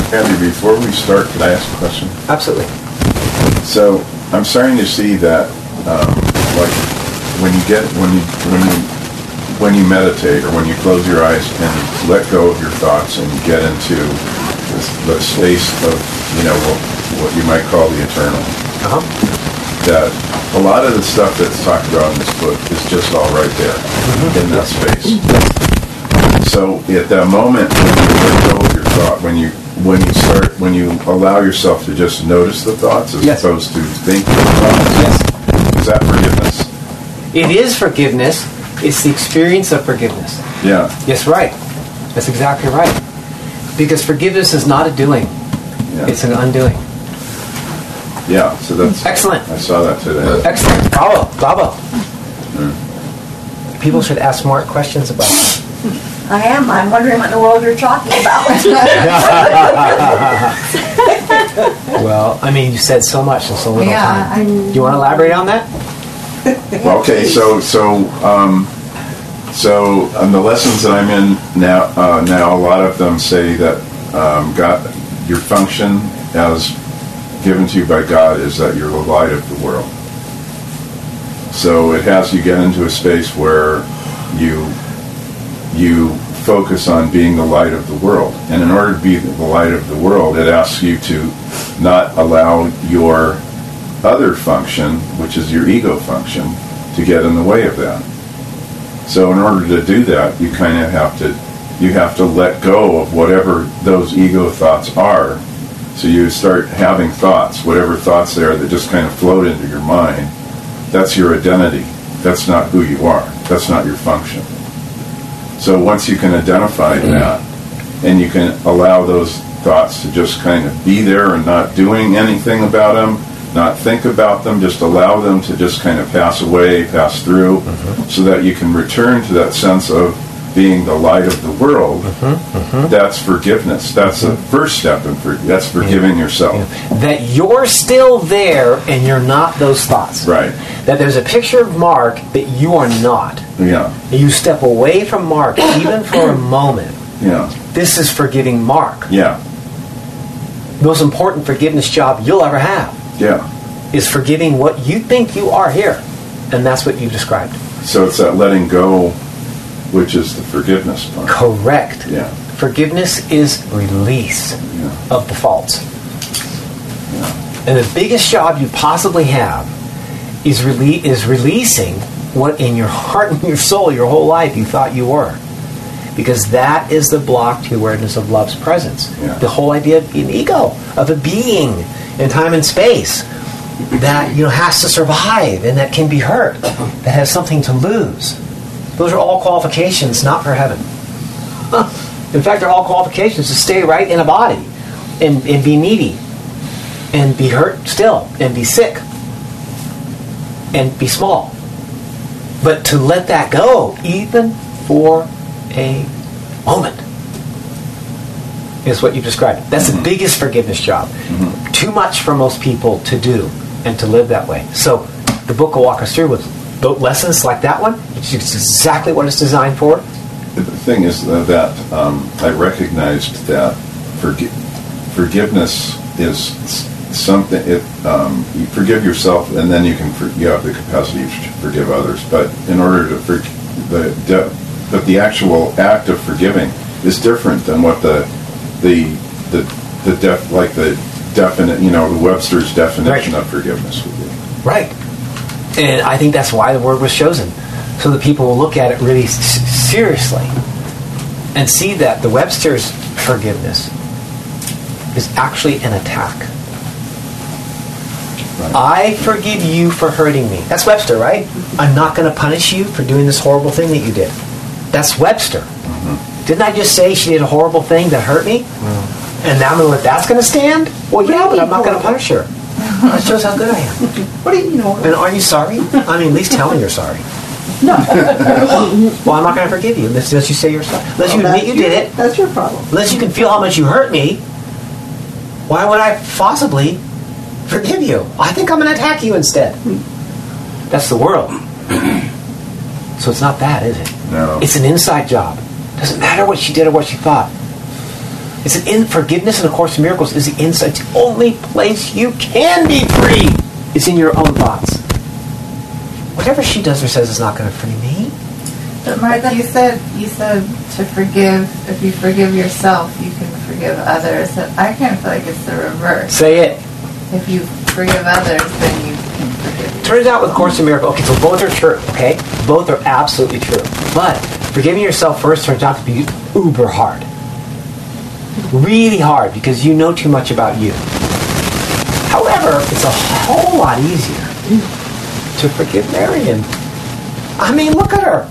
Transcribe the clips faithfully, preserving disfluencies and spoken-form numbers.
Andy, before we start, could I ask a question? Absolutely. So I'm starting to see that, um, like when you get when you when you when you meditate or when you close your eyes and let go of your thoughts and get into this, the space of you know what, what you might call the eternal. Uh-huh. That a lot of the stuff that's talked about in this book is just all right there mm-hmm. in that space. So at that moment when you let go of your thought, when you when you start when you allow yourself to just notice the thoughts as yes. opposed to think the thoughts, yes. is that forgiveness? It is forgiveness. It's the experience of forgiveness. Yeah. Yes, right. That's exactly right. Because forgiveness is not a doing. Yeah. It's an undoing. Yeah, so that's... Excellent. I saw that today. Excellent. Bravo. Bravo. Mm. People should ask smart questions about that. I am. I'm wondering what in the world you're talking about. Well, I mean, you said so much in so little Yeah, time. I'm- Do you want to elaborate on that? Well, okay, so so um, so um, the lessons that I'm in now, uh, now a lot of them say that um, God, your function as given to you by God is that you're the light of the world. So it has you get into a space where you you focus on being the light of the world, and in order to be the light of the world, it asks you to not allow your other function, which is your ego function, to get in the way of that. So in order to do that, you kind of have to you have to let go of whatever those ego thoughts are. So you start having thoughts, whatever thoughts there that just kind of float into your mind. That's your identity. That's not who you are. That's not your function. So once you can identify that, and you can allow those thoughts to just kind of be there and not doing anything about them, not think about them, just allow them to just kind of pass away, pass through, mm-hmm. so that you can return to that sense of being the light of the world. Mm-hmm. Mm-hmm. That's forgiveness. That's mm-hmm. the first step in for, that's forgiving yeah. yourself. Yeah. That you're still there and you're not those thoughts. Right. That there's a picture of Mark that you are not. Yeah. You step away from Mark even for a moment. Yeah. This is forgiving Mark. Yeah. Most important forgiveness job you'll ever have. Yeah. Is forgiving what you think you are here. And that's what you described. So it's that letting go, which is the forgiveness part. Correct. Yeah. Forgiveness is release yeah. of the faults. Yeah. And the biggest job you possibly have is rele- is releasing what in your heart and your soul, your whole life, you thought you were. Because that is the block to awareness of love's presence. Yeah. The whole idea of an ego, of a being in time and space that you know has to survive and that can be hurt, that has something to lose. Those are all qualifications, not for heaven. In fact, they're all qualifications to stay right in a body and, and be needy and be hurt still and be sick and be small. But to let that go, even for a moment, is what you described. That's mm-hmm. the biggest forgiveness job. Mm-hmm. Too much for most people to do and to live that way. So the book will walk us through with lessons like that one. It's exactly what it's designed for. The thing is that um, I recognized that forgi- forgiveness is something. It, um, you forgive yourself, and then you can for, you have the capacity to forgive others. But in order to for, the de- but the actual act of forgiving is different than what the the the the def, like the definite you know the Webster's definition right. of forgiveness would be. Right. And I think that's why the word was chosen, so that people will look at it really s- seriously and see that the Webster's forgiveness is actually an attack. Right. I forgive you for hurting me. That's Webster, right? I'm not going to punish you for doing this horrible thing that you did. That's Webster. Mm-hmm. Didn't I just say she did a horrible thing that hurt me? Mm. And now I'm going to let that's going to stand? Well, yeah, but I'm not going to punish her. That shows how good I am. What do you know? And are you sorry? I mean, at least tell me you're sorry. No. Well, I'm not going to forgive you unless you say you're sorry. Unless well, you admit you your, did it. That's your problem. Unless you can feel how much you hurt me, why would I possibly forgive you? I think I'm going to attack you instead. That's the world. So it's not that, is it? No. It's an inside job. Doesn't matter what she did or what she thought. It's an in forgiveness in A Course in Miracles is the insight. The only place you can be free is in your own thoughts. Whatever she does or says is not going to free me. But Mark, you said you said to forgive. If you forgive yourself, you can forgive others. And I kind of feel like it's the reverse. Say it. If you forgive others, then you can forgive yourself. Turns out with Course in Miracles, okay, so both are true, okay? Both are absolutely true. But forgiving yourself first turns out to be uber hard. Really hard, because you know too much about you. However, it's a whole lot easier to forgive Marion. I mean, look at her.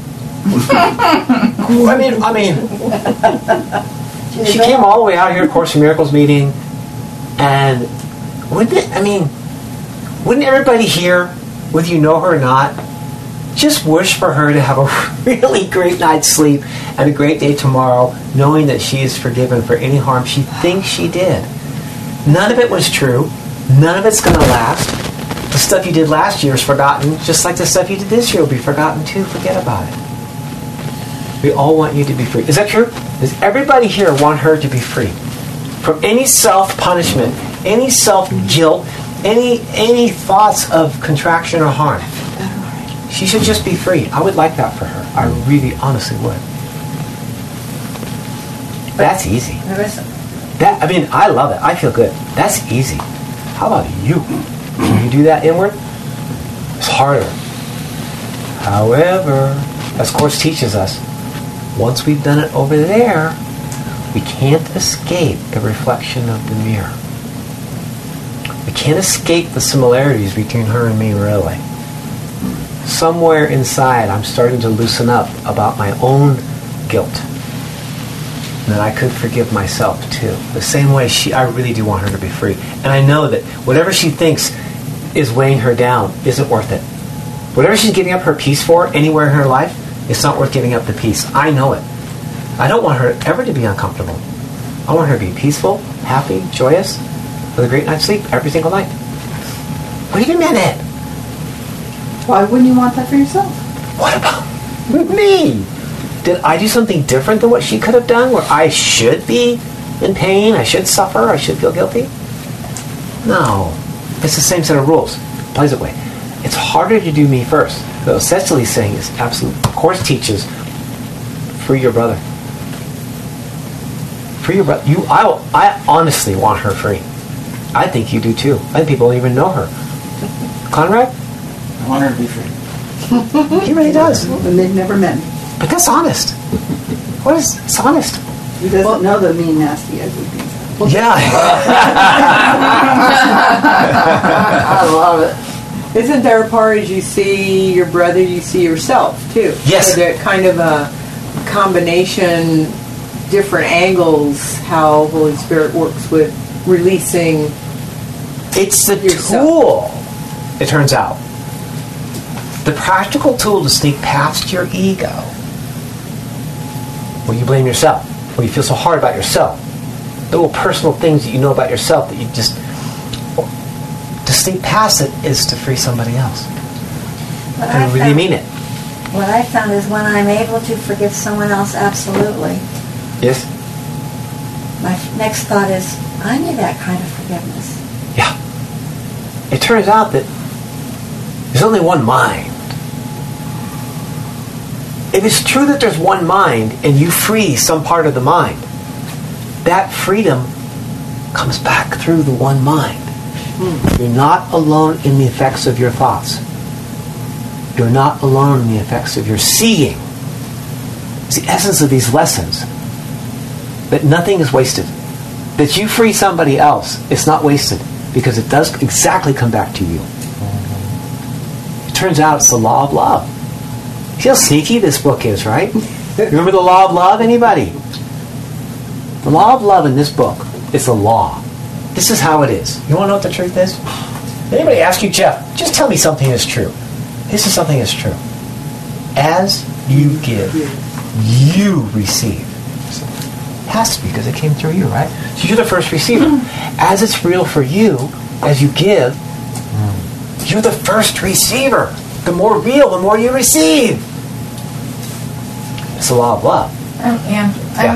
I mean, I mean, she came all the way out here to Course in Miracles meeting, and wouldn't it, I mean, wouldn't everybody here, whether you know her or not, just wish for her to have a really great night's sleep and a great day tomorrow, knowing that she is forgiven for any harm she thinks she did. None of it was true. None of it's going to last. The stuff you did last year is forgotten, just like the stuff you did this year will be forgotten too. Forget about it. We all want you to be free. Is that true? Does everybody here want her to be free from any self-punishment, any self-guilt, any any thoughts of contraction or harm? She should just be free. I would like that for her. I really, honestly would. That's easy. That I mean, I love it. I feel good. That's easy. How about you? Can you do that inward? It's harder. However, as Course teaches us, once we've done it over there, we can't escape the reflection of the mirror. We can't escape the similarities between her and me, really. Somewhere inside, I'm starting to loosen up about my own guilt. And that I could forgive myself, too. The same way she, I really do want her to be free. And I know that whatever she thinks is weighing her down isn't worth it. Whatever she's giving up her peace for anywhere in her life, it's not worth giving up the peace. I know it. I don't want her ever to be uncomfortable. I want her to be peaceful, happy, joyous, with a great night's sleep every single night. Wait a minute. Why wouldn't you want that for yourself? What about me? Did I do something different than what she could have done, where I should be in pain, I should suffer, I should feel guilty? No. It's the same set of rules. Plays it way. It's harder to do me first. What Cecily's saying is absolute. Course teaches, free your brother. Free your brother. You, I, I honestly want her free. I think you do too. I think people don't even know her. Conrad? I want her to be free. He really does. And they've never met me. But that's honest. What is, it's honest. He doesn't well, know the mean, nasty, ugly things. Well, yeah. I love it. Isn't there a part as you see your brother, you see yourself too? Yes. So that kind of a combination, different angles, how Holy Spirit works with releasing. It's the yourself. tool, it turns out. The practical tool to sneak past your ego, where you blame yourself, where you feel so hard about yourself, the little personal things that you know about yourself that you just, to sneak past it is to free somebody else. What And I really found- mean it. What I found is when I'm able to forgive someone else absolutely, Yes? my f- next thought is, I need that kind of forgiveness. Yeah. It turns out that there's only one mind. If it's true that there's one mind and you free some part of the mind, that freedom comes back through the one mind. Mm. You're not alone in the effects of your thoughts. You're not alone in the effects of your seeing. It's the essence of these lessons. That nothing is wasted. That you free somebody else, it's not wasted. Because it does exactly come back to you. It turns out it's the law of love. See how sneaky this book is, right? Remember the law of love, anybody? The law of love in this book is the law. This is how it is. You want to know what the truth is? Anybody ask you, Jeff, just tell me something is true. This is something that's true. As you give, you receive. It has to be because it came through you, right? So you're the first receiver. As it's real for you, as you give, you're the first receiver. The more real, the more you receive. It's the law of love. Um, and Yeah. I,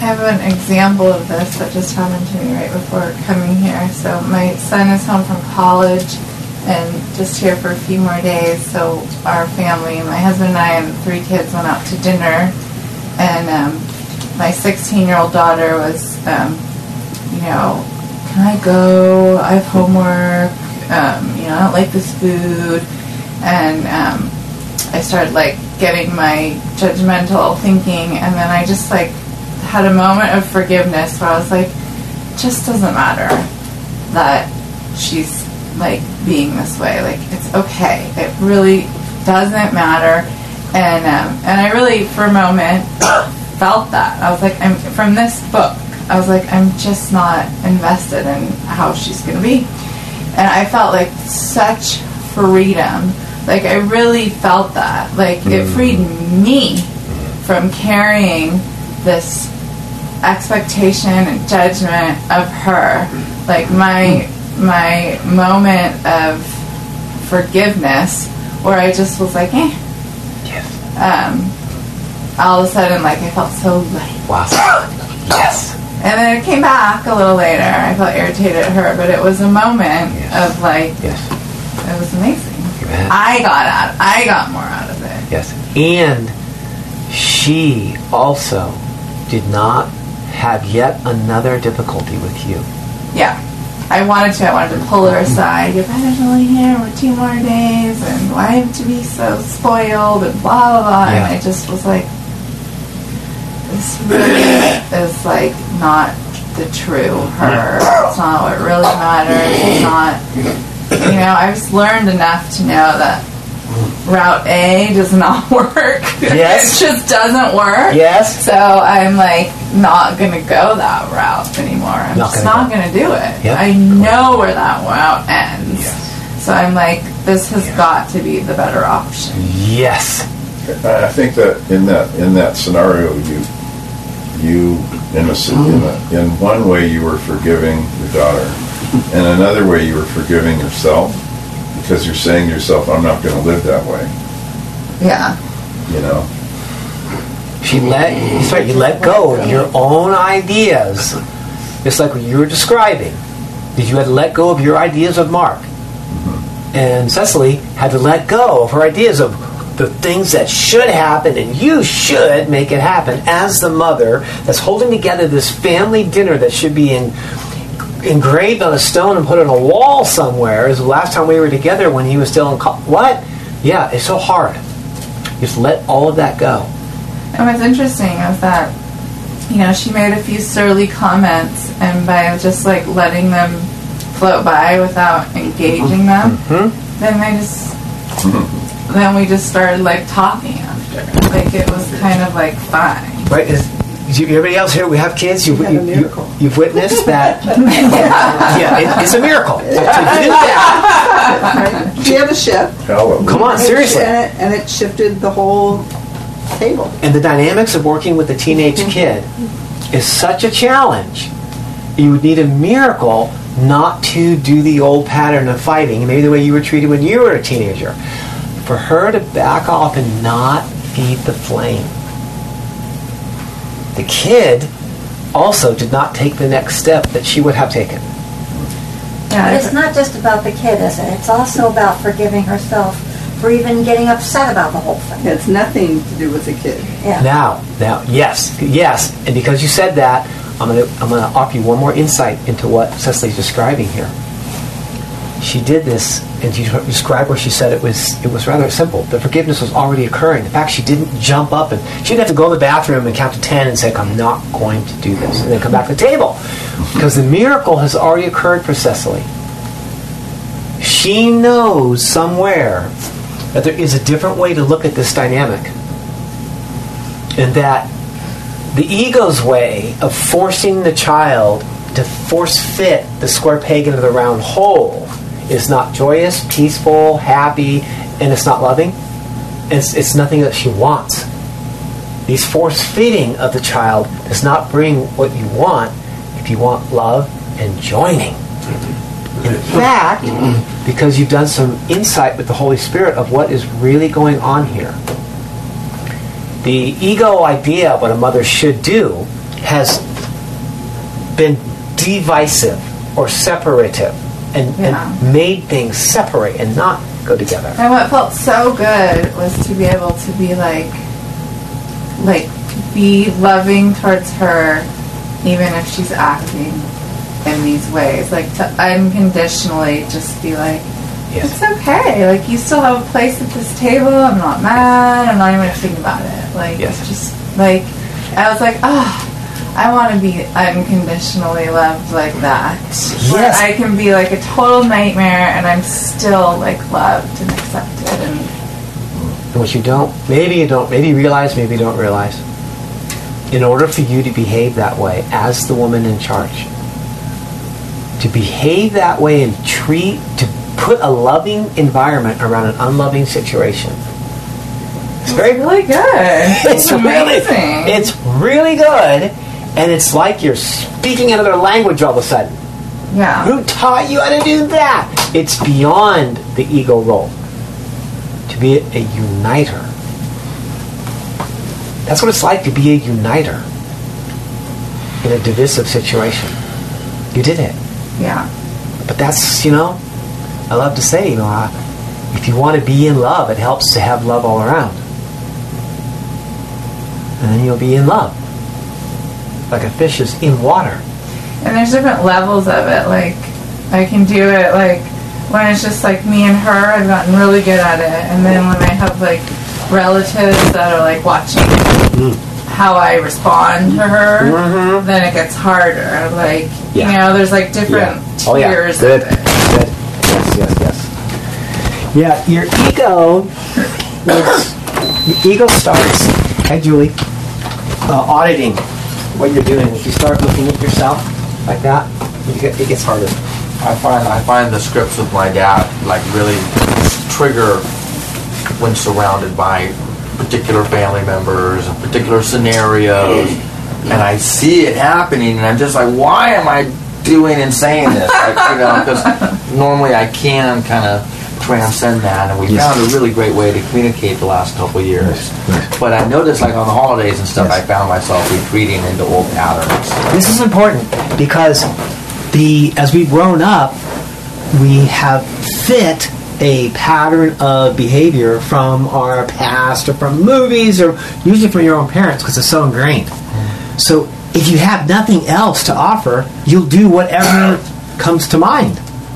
have an example of this that just happened to me right before coming here. So my son is home from college and just here for a few more days. So our family, my husband and I and three kids went out to dinner. And um, my sixteen-year-old daughter was, um, you know, can I go? I have homework. Um, you know, I don't like this food. And um, I started, like, getting my judgmental thinking. And then I just, like, had a moment of forgiveness where I was like, it just doesn't matter that she's, like, being this way. Like, it's okay. It really doesn't matter. And um, and I really, for a moment, felt that. I was like, I'm from this book, I was like, I'm just not invested in how she's going to be. And I felt like such freedom. Like, I really felt that. Like, it freed me from carrying this expectation and judgment of her. Like, my my moment of forgiveness where I just was like, eh. Um, all of a sudden, like, I felt so light. Wow. Yes. And then it came back a little later. I felt irritated at her, but it was a moment Yes. of, like, Yes. it was amazing. Amen. I got out. I got more out of it. Yes. And she also did not have yet another difficulty with you. Yeah. I wanted to. I wanted to pull her aside. Your brother's only here for two more days, and why have to be so spoiled, and blah, blah, blah. Yeah. And I just was like, this really is, like, not the true her. It's not what really matters. It's not, you know, I've just learned enough to know that Route A does not work. Yes. It just doesn't work. Yes. So I'm, like, not going to go that route anymore. I'm Not just gonna not go. going to do it. Yep. I know where that route ends. Yes. So I'm like, this has got to be the better option. Yes. I think that in that in that scenario, you you in a, s- in, a, in one way you were forgiving your daughter, and another way you were forgiving yourself, because you're saying to yourself, "I'm not going to live that way." Yeah. You know. She let, that's right, you let go of your own ideas, just like what you were describing. That you had to let go of your ideas of Mark. And Cecily had to let go of her ideas of the things that should happen, and you should make it happen as the mother that's holding together this family dinner that should be in, engraved on a stone and put on a wall somewhere. Is the last time we were together when he was still in college. What? Yeah, it's so hard. Just let all of that go. And what's interesting is that, you know, she made a few surly comments, and by just, like, letting them float by without engaging them, Mm-hmm. then they just, then we just started, like, talking after. Like, it was kind of, like, fine. Right? Is, is you, everybody else here? We have kids. You, have you, a miracle. You, you've witnessed that. Yeah, it, it's a miracle to do that. She had a shift. Hallelujah. Come on, seriously. And it, and it shifted the whole table. And the dynamics of working with a teenage kid is such a challenge. You would need a miracle not to do the old pattern of fighting, maybe the way you were treated when you were a teenager. For her to back off and not feed the flame. The kid also did not take the next step that she would have taken. But it's not just about the kid, is it? It's also about forgiving herself for even getting upset about the whole thing. It's nothing to do with the kid. Yeah. Now, now, yes, yes, and because you said that, I'm gonna I'm gonna offer you one more insight into what Cecily's describing here. She did this, and you described where she said it was it was rather simple. The forgiveness was already occurring. The fact she didn't jump up and she didn't have to go to the bathroom and count to ten and say, "I'm not going to do this," and then come back to the table, because the miracle has already occurred for Cecily. She knows somewhere that there is a different way to look at this dynamic, and that the ego's way of forcing the child to force fit the square peg into the round hole is not joyous, peaceful, happy, and it's not loving. It's, it's nothing that she wants. These force fitting of the child does not bring what you want if you want love and joining. In fact, because you've done some insight with the Holy Spirit of what is really going on here. The ego idea of what a mother should do has been divisive or separative and, Yeah. and made things separate and not go together. And what felt so good was to be able to be like, like, be loving towards her, even if she's acting in these ways. Like, to unconditionally just be like, Yes. it's okay. Like, you still have a place at this table. I'm not mad. I'm not even going to think about it. Like, Yes. it's just, like, I was like, ah. Oh, I want to be unconditionally loved like that. Where Yes. I can be like a total nightmare and I'm still like loved and accepted. And And what you don't, maybe you don't, maybe you realize, maybe you don't realize. In order for you to behave that way as the woman in charge, to behave that way and treat, to put a loving environment around an unloving situation, it's very really good. It's really, amazing. it's really good, and it's like you're speaking another language all of a sudden. Yeah. Who taught you how to do that? It's beyond the ego role. To be a uniter. That's what it's like to be a uniter in a divisive situation. You did it. Yeah. But that's, you know, I love to say, you know, uh, if you want to be in love, it helps to have love all around. And then you'll be in love. Like a fish is in water. And there's different levels of it. Like, I can do it, like, when it's just, like, me and her, I've gotten really good at it. And then when I have, like, relatives that are, like, watching Mm. how I respond to her, Mhm. then it gets harder. Like, Yeah. you know, there's, like, different Yeah. Oh, yeah. tiers Good. of it. Good. Yes, yes, yes. Yeah, your ego, is, your ego starts, hey Julie, uh, auditing what you're doing. If you start looking at yourself like that, you get, it gets harder. I find I find the scripts with my dad like really trigger when surrounded by particular family members and particular scenarios, and I see it happening, and I'm just like, why am I doing and saying this? Like, you know, because normally I can kind of transcend that, and we Yes. found a really great way to communicate the last couple of years. Yes, yes. But I noticed, like on the holidays and stuff, Yes. I found myself retreating into old patterns. This is important because the as we've grown up, we have fit a pattern of behavior from our past or from movies or usually from your own parents because it's so ingrained. So if you have nothing else to offer, you'll do whatever comes to mind.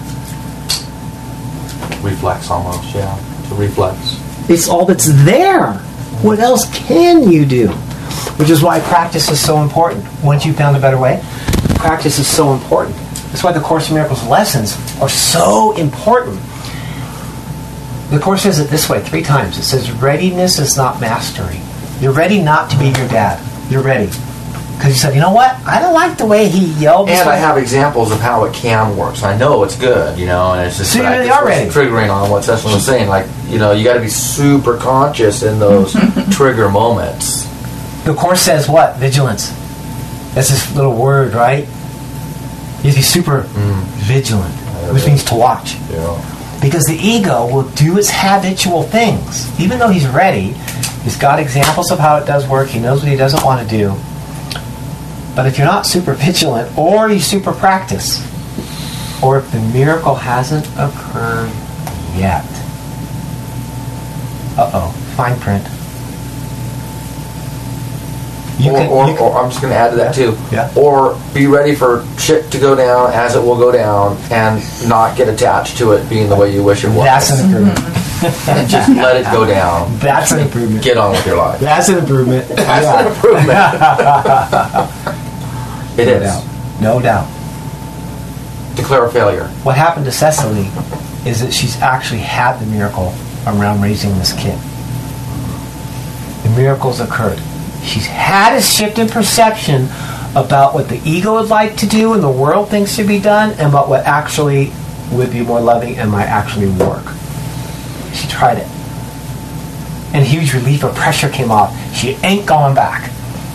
Reflex almost, yeah. It's a reflex. It's all that's there. What else can you do? Which is why practice is so important. Once you've found a better way, practice is so important. That's why the Course in Miracles lessons are so important. The Course says it this way three times. It says, readiness is not mastery. You're ready not to be your dad. You're ready. Because you said, you know what? I don't like the way he yelled. this And I way." have examples of how it can work. So I know it's good, you know, and it's just So you that I really just are was ready. triggering on what Cecily was saying. Like, you know, you got to be super conscious in those trigger moments. The Course says what? Vigilance. That's this little word, right? You have to be super vigilant, which means to watch. Yeah. Because the ego will do its habitual things. Even though he's ready, he's got examples of how it does work, he knows what he doesn't want to do. But if you're not super vigilant, or you super practice, or if the miracle hasn't occurred yet, uh-oh, fine print. You or, can- or, you can- or I'm just going to add to that too. Yeah. Or be ready for shit to go down as it will go down, and not get attached to it being the way you wish it was. That's an improvement. and just let it go down. That's an improvement. Get on with your life. That's an improvement. That's Yeah. an improvement. It No is. doubt. No doubt. Declare a failure. What happened to Cecily is that she's actually had the miracle around raising this kid. The miracles occurred. She's had a shift in perception about what the ego would like to do and the world thinks should be done, and about what actually would be more loving and might actually work. She tried it. And huge relief or pressure came off. She ain't going back.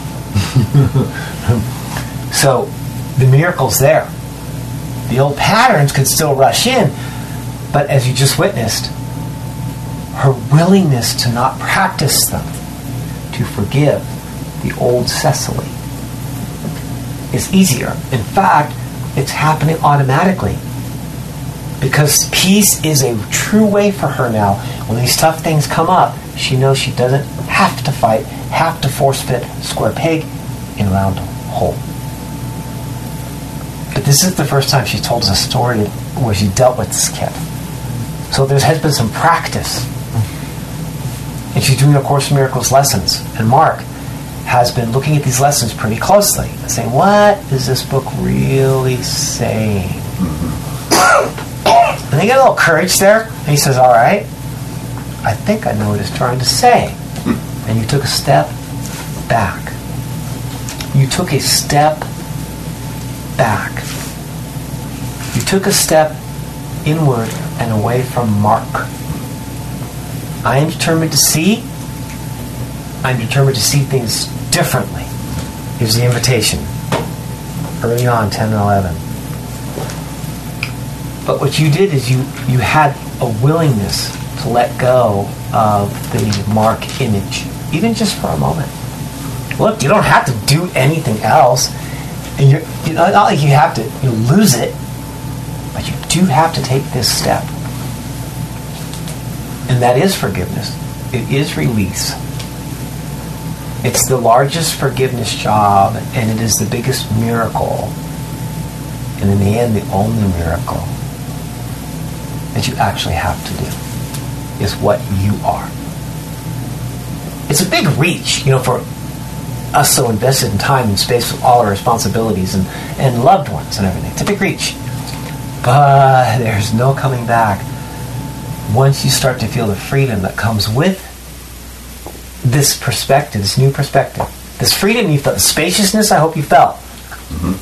So the miracle's there. The old patterns could still rush in, but as you just witnessed, her willingness to not practice them, to forgive the old Cecily, is easier. In fact, it's happening automatically. Because peace is a true way for her now. When these tough things come up, she knows she doesn't have to fight, have to force fit a square peg in a round hole. But this is the first time she told us a story where she dealt with this kid. So there has been some practice. And she's doing A Course in Miracles lessons. And Mark has been looking at these lessons pretty closely and saying, what is this book really saying? And they get a little courage there. And he says, all right, I think I know what it's trying to say. And you took a step back. You took a step back. You took a step inward and away from Mark. I am determined to see. I'm determined to see things differently. Here's the invitation. Early on, ten and eleven. But what you did is you, you had a willingness to let go of the Mark image, even just for a moment. Look, you don't have to do anything else. And you're, you know, not like you have to you lose it, but you do have to take this step. And that is forgiveness. It is release. It's the largest forgiveness job, and it is the biggest miracle. And in the end, the only miracle that you actually have to do is what you are. It's a big reach, you know, for us so invested in time and space with all our responsibilities and, and loved ones and everything. It's a big reach. But there's no coming back once you start to feel the freedom that comes with this perspective, this new perspective. This freedom you felt, the spaciousness I hope you felt. Mm-hmm.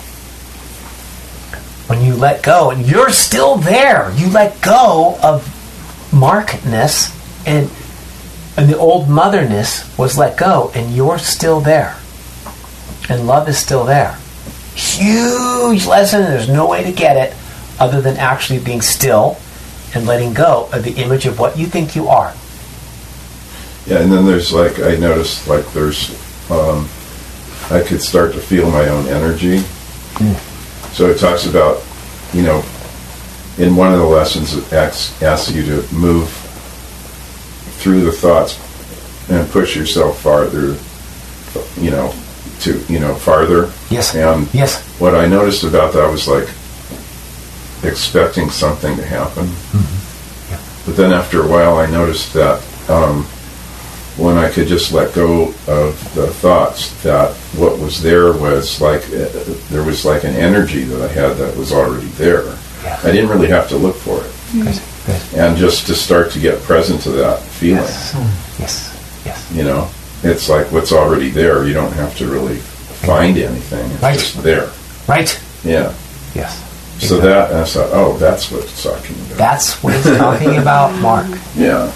When you let go, and you're still there. You let go of Markness, and and the old motherness was let go, and you're still there. And love is still there. Huge lesson, and there's no way to get it other than actually being still and letting go of the image of what you think you are. Yeah, and then there's like, I noticed like there's, um, I could start to feel my own energy. Mm. So it talks about, you know, in one of the lessons it asks, asks you to move through the thoughts and push yourself farther, you know, to, you know, farther. Yes. And yes. What I noticed about that was like expecting something to happen. Mm-hmm. Yeah. But then after a while I noticed that um, when I could just let go of the thoughts, that what was there was like, uh, there was like an energy that I had that was already there. Yeah. I didn't really have to look for it. Good. Good. And just to start to get present to that feeling. Yes. Mm. Yes. Yes. You know, it's like what's already there. You don't have to really find anything. It's right. just there. Right. Yeah. Yes. So exactly. that, and I thought, oh, that's what it's talking about. That's what it's talking about, Mark. Yeah.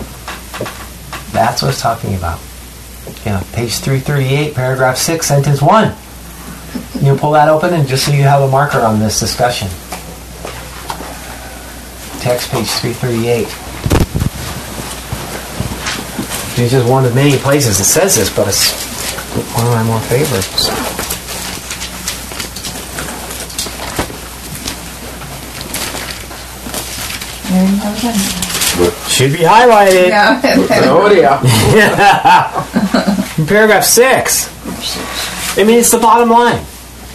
That's what it's talking about. Yeah, page three thirty-eight, paragraph six, sentence one. You pull that open, and just so you have a marker on this discussion. Text page three thirty-eight. It's just one of many places that says this, but it's one of my more favorites. Should be highlighted. Yeah. Oh yeah. Yeah. Paragraph six. I mean, it's the bottom line.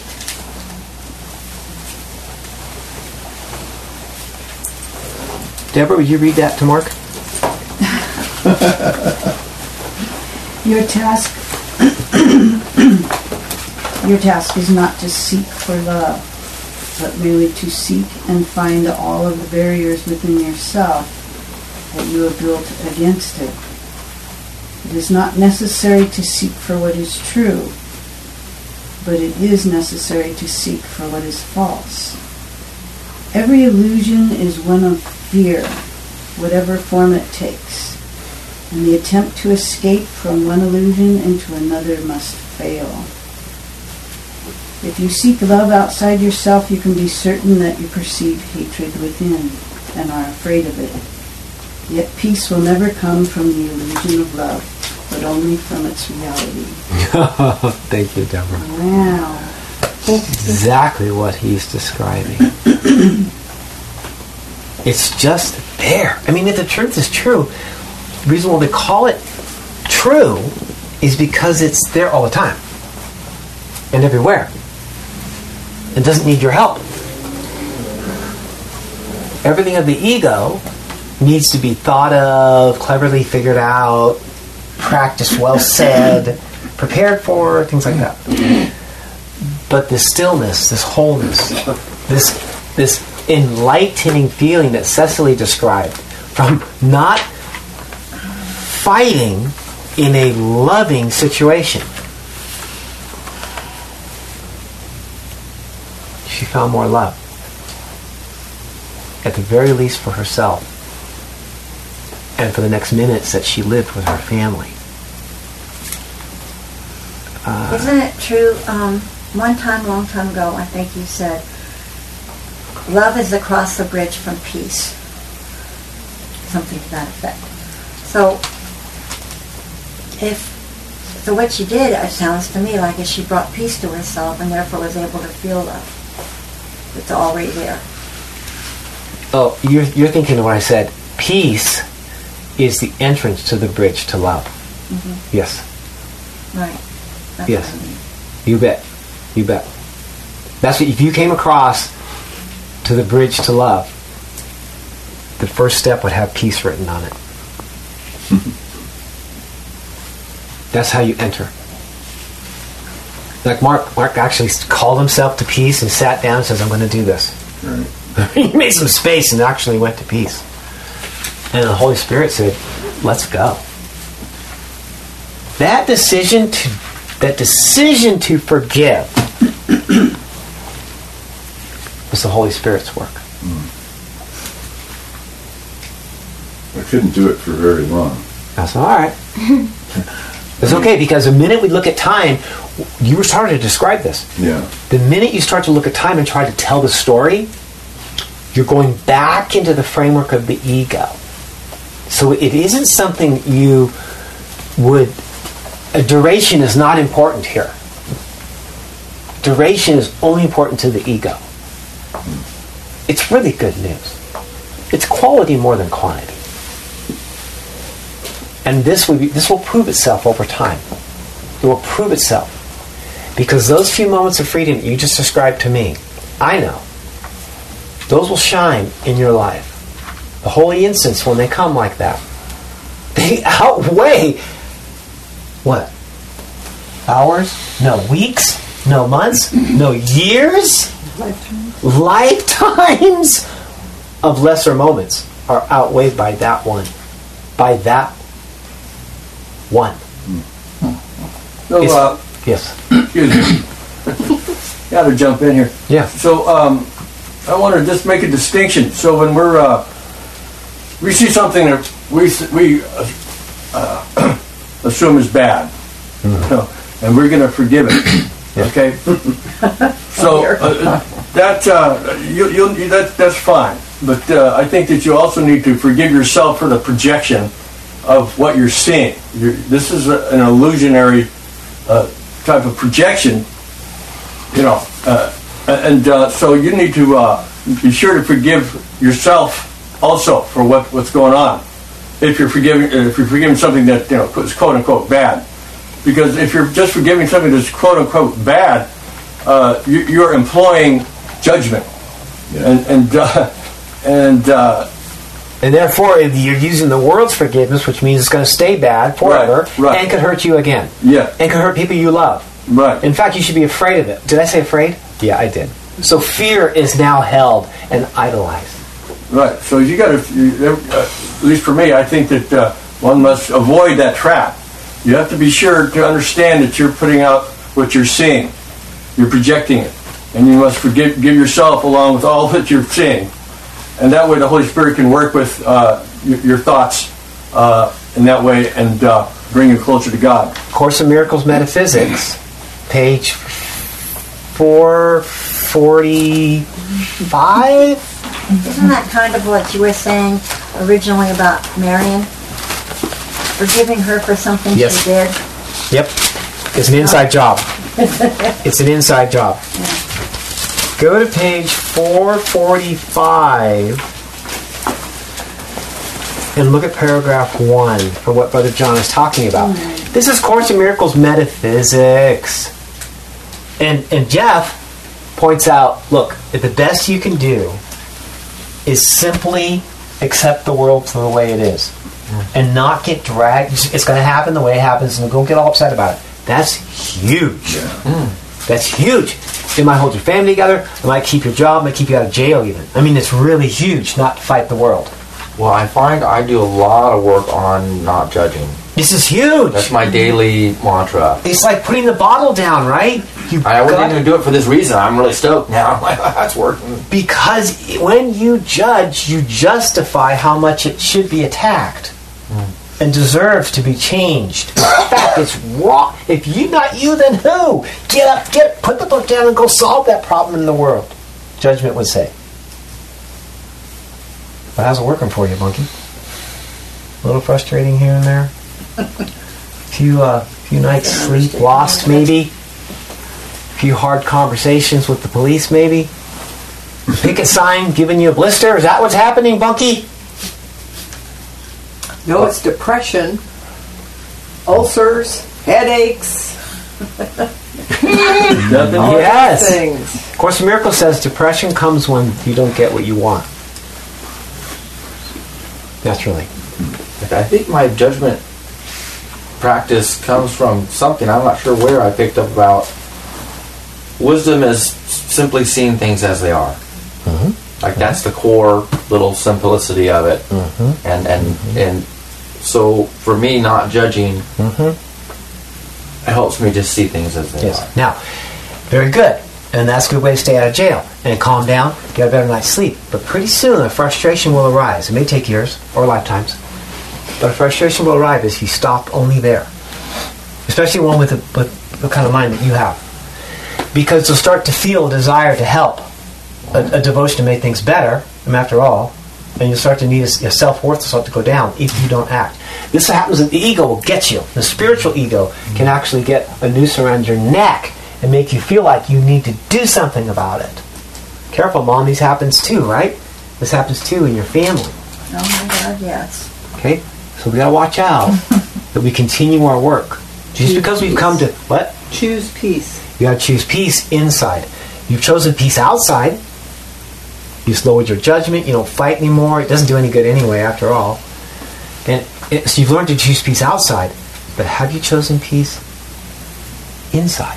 Deborah, would you read that to Mark? Your task Your task is not to seek for love, but merely to seek and find all of the barriers within yourself that you have built against it. It is not necessary to seek for what is true, but it is necessary to seek for what is false. Every illusion is one of fear, whatever form it takes, and the attempt to escape from one illusion into another must fail. If you seek love outside yourself, you can be certain that you perceive hatred within and are afraid of it. Yet peace will never come from the illusion of love, but only from its reality. Thank you, Deborah. Wow. exactly what he's describing. It's just there. I mean, if the truth is true, the reason why they call it true is because it's there all the time and everywhere. It doesn't need your help. Everything of the ego needs to be thought of, cleverly figured out, practiced, well said, prepared for, things like that. But this stillness, this wholeness, this this enlightening feeling that Cecily described from not fighting in a loving situation. She found more love. At the very least for herself. And for the next minutes that she lived with her family. Uh, Isn't it true, um, one time, long time ago, I think you said, love is across the bridge from peace. Something to that effect. So, if, so what she did, it sounds to me like is she brought peace to herself and therefore was able to feel love. It's already there. Oh, you're, you're thinking of what I said. Peace is the entrance to the bridge to love. Mm-hmm. Yes. Right. That's Yes. what I mean. You bet. You bet. That's what, if you came across to the bridge to love, the first step would have peace written on it. That's how you enter. Like Mark, Mark actually called himself to peace and sat down and says, I'm going to do this. Right. He made some space and actually went to peace. And the Holy Spirit said, let's go. That decision to that decision to forgive was the Holy Spirit's work. I couldn't do it for very long. That's all right. It's okay, because the minute we look at time, you were starting to describe this. Yeah. The minute you start to look at time and try to tell the story, you're going back into the framework of the ego. So it isn't something you would... A duration is not important here. Duration is only important to the ego. It's really good news. It's quality more than quantity. And this will be, this will prove itself over time. It will prove itself. Because those few moments of freedom you just described to me, I know, those will shine in your life. The holy instants, when they come like that, they outweigh what? Hours? No weeks? No months? No years? Lifetimes. Lifetimes of lesser moments are outweighed by that one. By that one. So, It's- uh, yes. excuse me. Got to jump in here. Yeah. So, um, I want to just make a distinction. So, when we're uh, we see something that we s- we uh, uh, assume is bad, you know, and we're going to forgive it. Okay. So uh, that uh, you, you that that's fine. But uh, I think that you also need to forgive yourself for the projection of what you're seeing. You're, this is a, an illusionary uh, type of projection, you know, uh, and uh, so you need to uh, be sure to forgive yourself also for what, what's going on. If you're forgiving, if you're forgiving something that, you know, is quote unquote bad, because if you're just forgiving something that's quote unquote bad, uh, you, you're employing judgment, Yeah. and and uh, and. Uh, And therefore, if you're using the world's forgiveness, which means it's going to stay bad forever, Right, right. and could hurt you again. Yeah. And could hurt people you love. Right. In fact, you should be afraid of it. Did I say afraid? Yeah, I did. So fear is now held and idolized. Right. So you got to, uh, at least for me, I think that uh, one must avoid that trap. You have to be sure to understand that you're putting out what you're seeing. You're projecting it. And you must forgive give yourself along with all that you're seeing. And that way the Holy Spirit can work with uh, your, your thoughts uh, in that way and uh, bring you closer to God. Course in Miracles Metaphysics, page four forty-five. Isn't that kind of what you were saying originally about Marion? Forgiving her for something Yes. she did? Yep. It's an inside job. It's an inside job. Go to page four forty-five and look at paragraph one for what Brother John is talking about. This is Course in Miracles metaphysics. And, and Jeff points out, look, the best you can do is simply accept the world for the way it is. And not get dragged. It's going to happen the way it happens, and don't get all upset about it. That's huge. Yeah. Mm. That's huge. It might hold your family together. It might keep your job. It might keep you out of jail even. I mean, it's really huge not to fight the world. Well, I find I do a lot of work on not judging. This is huge. That's my daily mantra. It's like putting the bottle down, right? You I wasn't even do it for this reason. I'm really stoked now. I'm like, that's working. Because when you judge, you justify how much it should be attacked. Mm. And deserves to be changed. In fact, it's wrong. If you not you, then who? Get up, get put the book down and go solve that problem in the world. Judgment would say. But how's it working for you, Monkey? A little frustrating here and there. A few, uh, few nights sleep lost, maybe. A few hard conversations with the police, maybe. Picket sign giving you a blister. Is that what's happening, Bunky? No, it's depression, ulcers, headaches. all Yes. those things. Course in Miracles says depression comes when you don't get what you want. Naturally. I think my judgment practice comes from something. I'm not sure where I picked up about. Wisdom is simply seeing things as they are. Mm-hmm. Like that's the core little simplicity of it. Mm-hmm. And and mm-hmm. and so for me, not judging mm-hmm. it helps me just see things as they yes. are. Now, very good. And that's a good way to stay out of jail. And calm down, get a better night's sleep. But pretty soon, a frustration will arise. It may take years or lifetimes. But a frustration will arrive if you stop only there. Especially one with, a, with the kind of mind that you have. Because you'll start to feel a desire to help. A, a devotion to make things better, and after all. And you'll start to need a, your self-worth to start to go down if you don't act. This happens that the ego will get you. The spiritual ego can actually get a noose around your neck and make you feel like you need to do something about it. Careful, Mom, this happens too, right? This happens too in your family. Oh my God, yes. Okay? So we gotta watch out that we continue our work. Just because we've come to, what? Choose peace. You gotta choose peace inside. You've chosen peace outside. You've lowered your judgment. You don't fight anymore. It doesn't do any good anyway, after all. And it, so you've learned to choose peace outside. But have you chosen peace inside?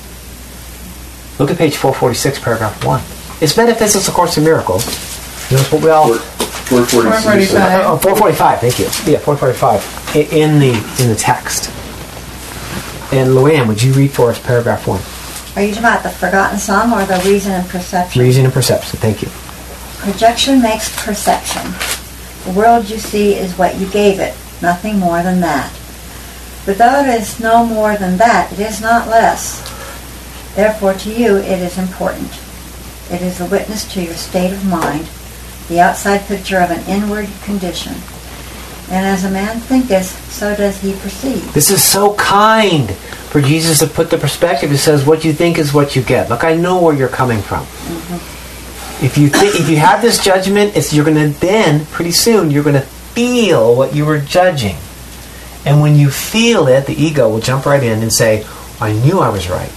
Look at page four forty-six, paragraph one. It's Metaphysics, of Course in Miracles. Notice what we all... four forty-five. Oh, four forty-five, thank you. Yeah, four forty-five. In the, in the text. And Luann, would you read for us paragraph one? Are you talking about the forgotten song or the reason and perception? Reason and perception, thank you. Projection makes perception. The world you see is what you gave it, nothing more than that. But though it is no more than that, it is not less. Therefore to you it is important. It is a witness to your state of mind, the outside picture of an inward condition. And as a man thinketh, so does he perceive. This is so kind for Jesus to put the perspective. It says, what you think is what you get. Look, I know where you're coming from. Mm-hmm. If you th- if you have this judgment, it's, you're going to then, pretty soon, you're going to feel what you were judging. And when you feel it, the ego will jump right in and say, I knew I was right.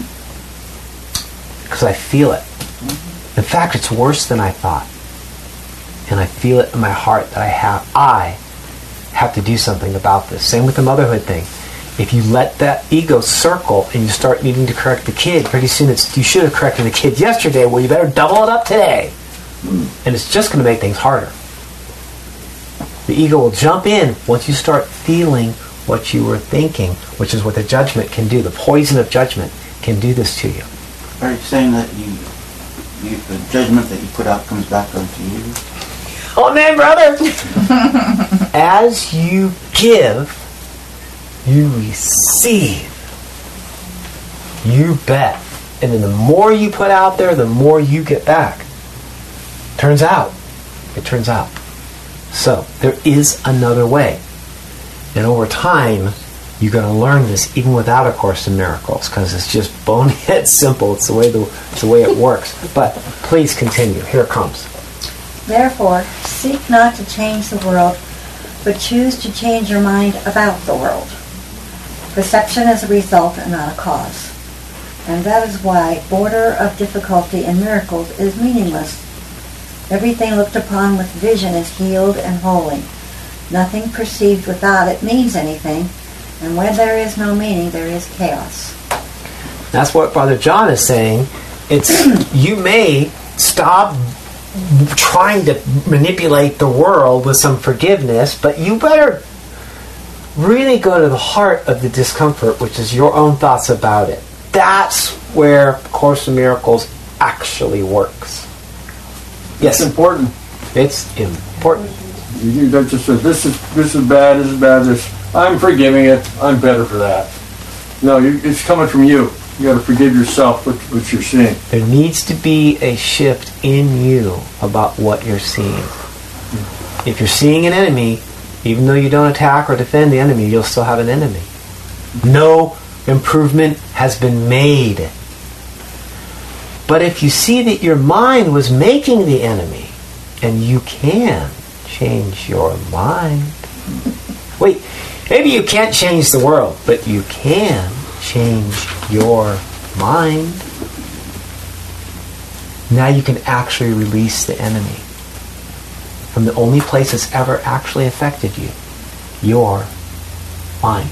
Because I feel it. In fact, it's worse than I thought. And I feel it in my heart that I have, I have to do something about this. Same with the motherhood thing. If you let that ego circle and you start needing to correct the kid, pretty soon it's, you should have corrected the kid yesterday, well, you better double it up today. And it's just going to make things harder. The ego will jump in once you start feeling what you were thinking, which is what the judgment can do. The poison of judgment can do this to you. Are you saying that you, you the judgment that you put out comes back onto you? Oh, man, brother! As you give, you receive. You bet. And then the more you put out there, the more you get back. Turns out. It turns out. So, there is another way. And over time, You're going to learn this even without A Course in Miracles, because it's just bonehead simple. It's the way the it's the way it works. But please continue. Here it comes. Therefore, seek not to change the world, but choose to change your mind about the world. Perception is a result and not a cause. And that is why border of difficulty in miracles is meaningless. Everything looked upon with vision is healed and holy. Nothing perceived without it means anything, and when there is no meaning, there is chaos. That's what Brother John is saying. It's you may stop trying to manipulate the world with some forgiveness, but you better really go to the heart of the discomfort, which is your own thoughts about it. That's where Course in Miracles actually works. Yes, It's important. it's important. You, you don't just say, this is, this is bad, this is bad, this, I'm forgiving it, I'm better for that. No, you, it's coming from you. You got to forgive yourself what, what you're seeing. There needs to be a shift in you about what you're seeing. If you're seeing an enemy, even though you don't attack or defend the enemy, you'll still have an enemy. No improvement has been made. But if you see that your mind was making the enemy, and you can change your mind. Wait, maybe you can't change the world, but you can change your mind. Now you can actually release the enemy from the only place that's ever actually affected you, your mind.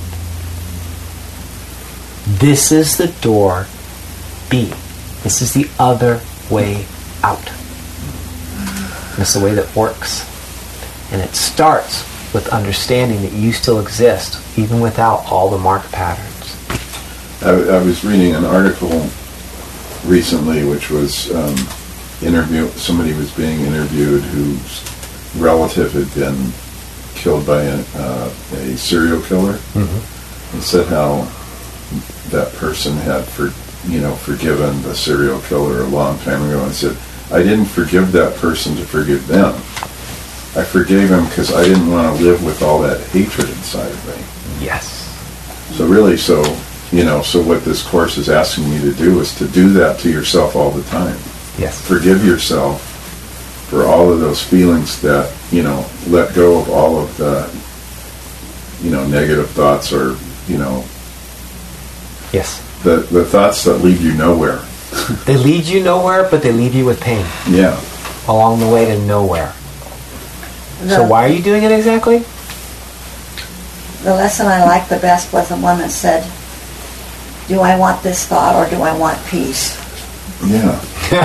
This is the door B. This is the other way out. This is the way that works. And it starts with understanding that you still exist, even without all the mark patterns. I, I was reading an article recently, which was um, interview. Somebody was being interviewed whose relative had been killed by a, uh, a serial killer, Mm-hmm. and said how that person had for you know forgiven the serial killer a long time ago, and said, "I didn't forgive that person to forgive them. I forgave him because I didn't want to live with all that hatred inside of me." Yes. So really, so you know, so what this course is asking you to do is to do that to yourself all the time. Yes. Forgive yourself for all of those feelings that, you know, let go of all of the, you know, negative thoughts or, you know, Yes. the, the thoughts that lead you nowhere. They lead you nowhere, but they leave you with pain Yeah. along the way to nowhere. So The- why are you doing it exactly? The lesson I liked the best was the one that said, do I want this thought or do I want peace? Yeah.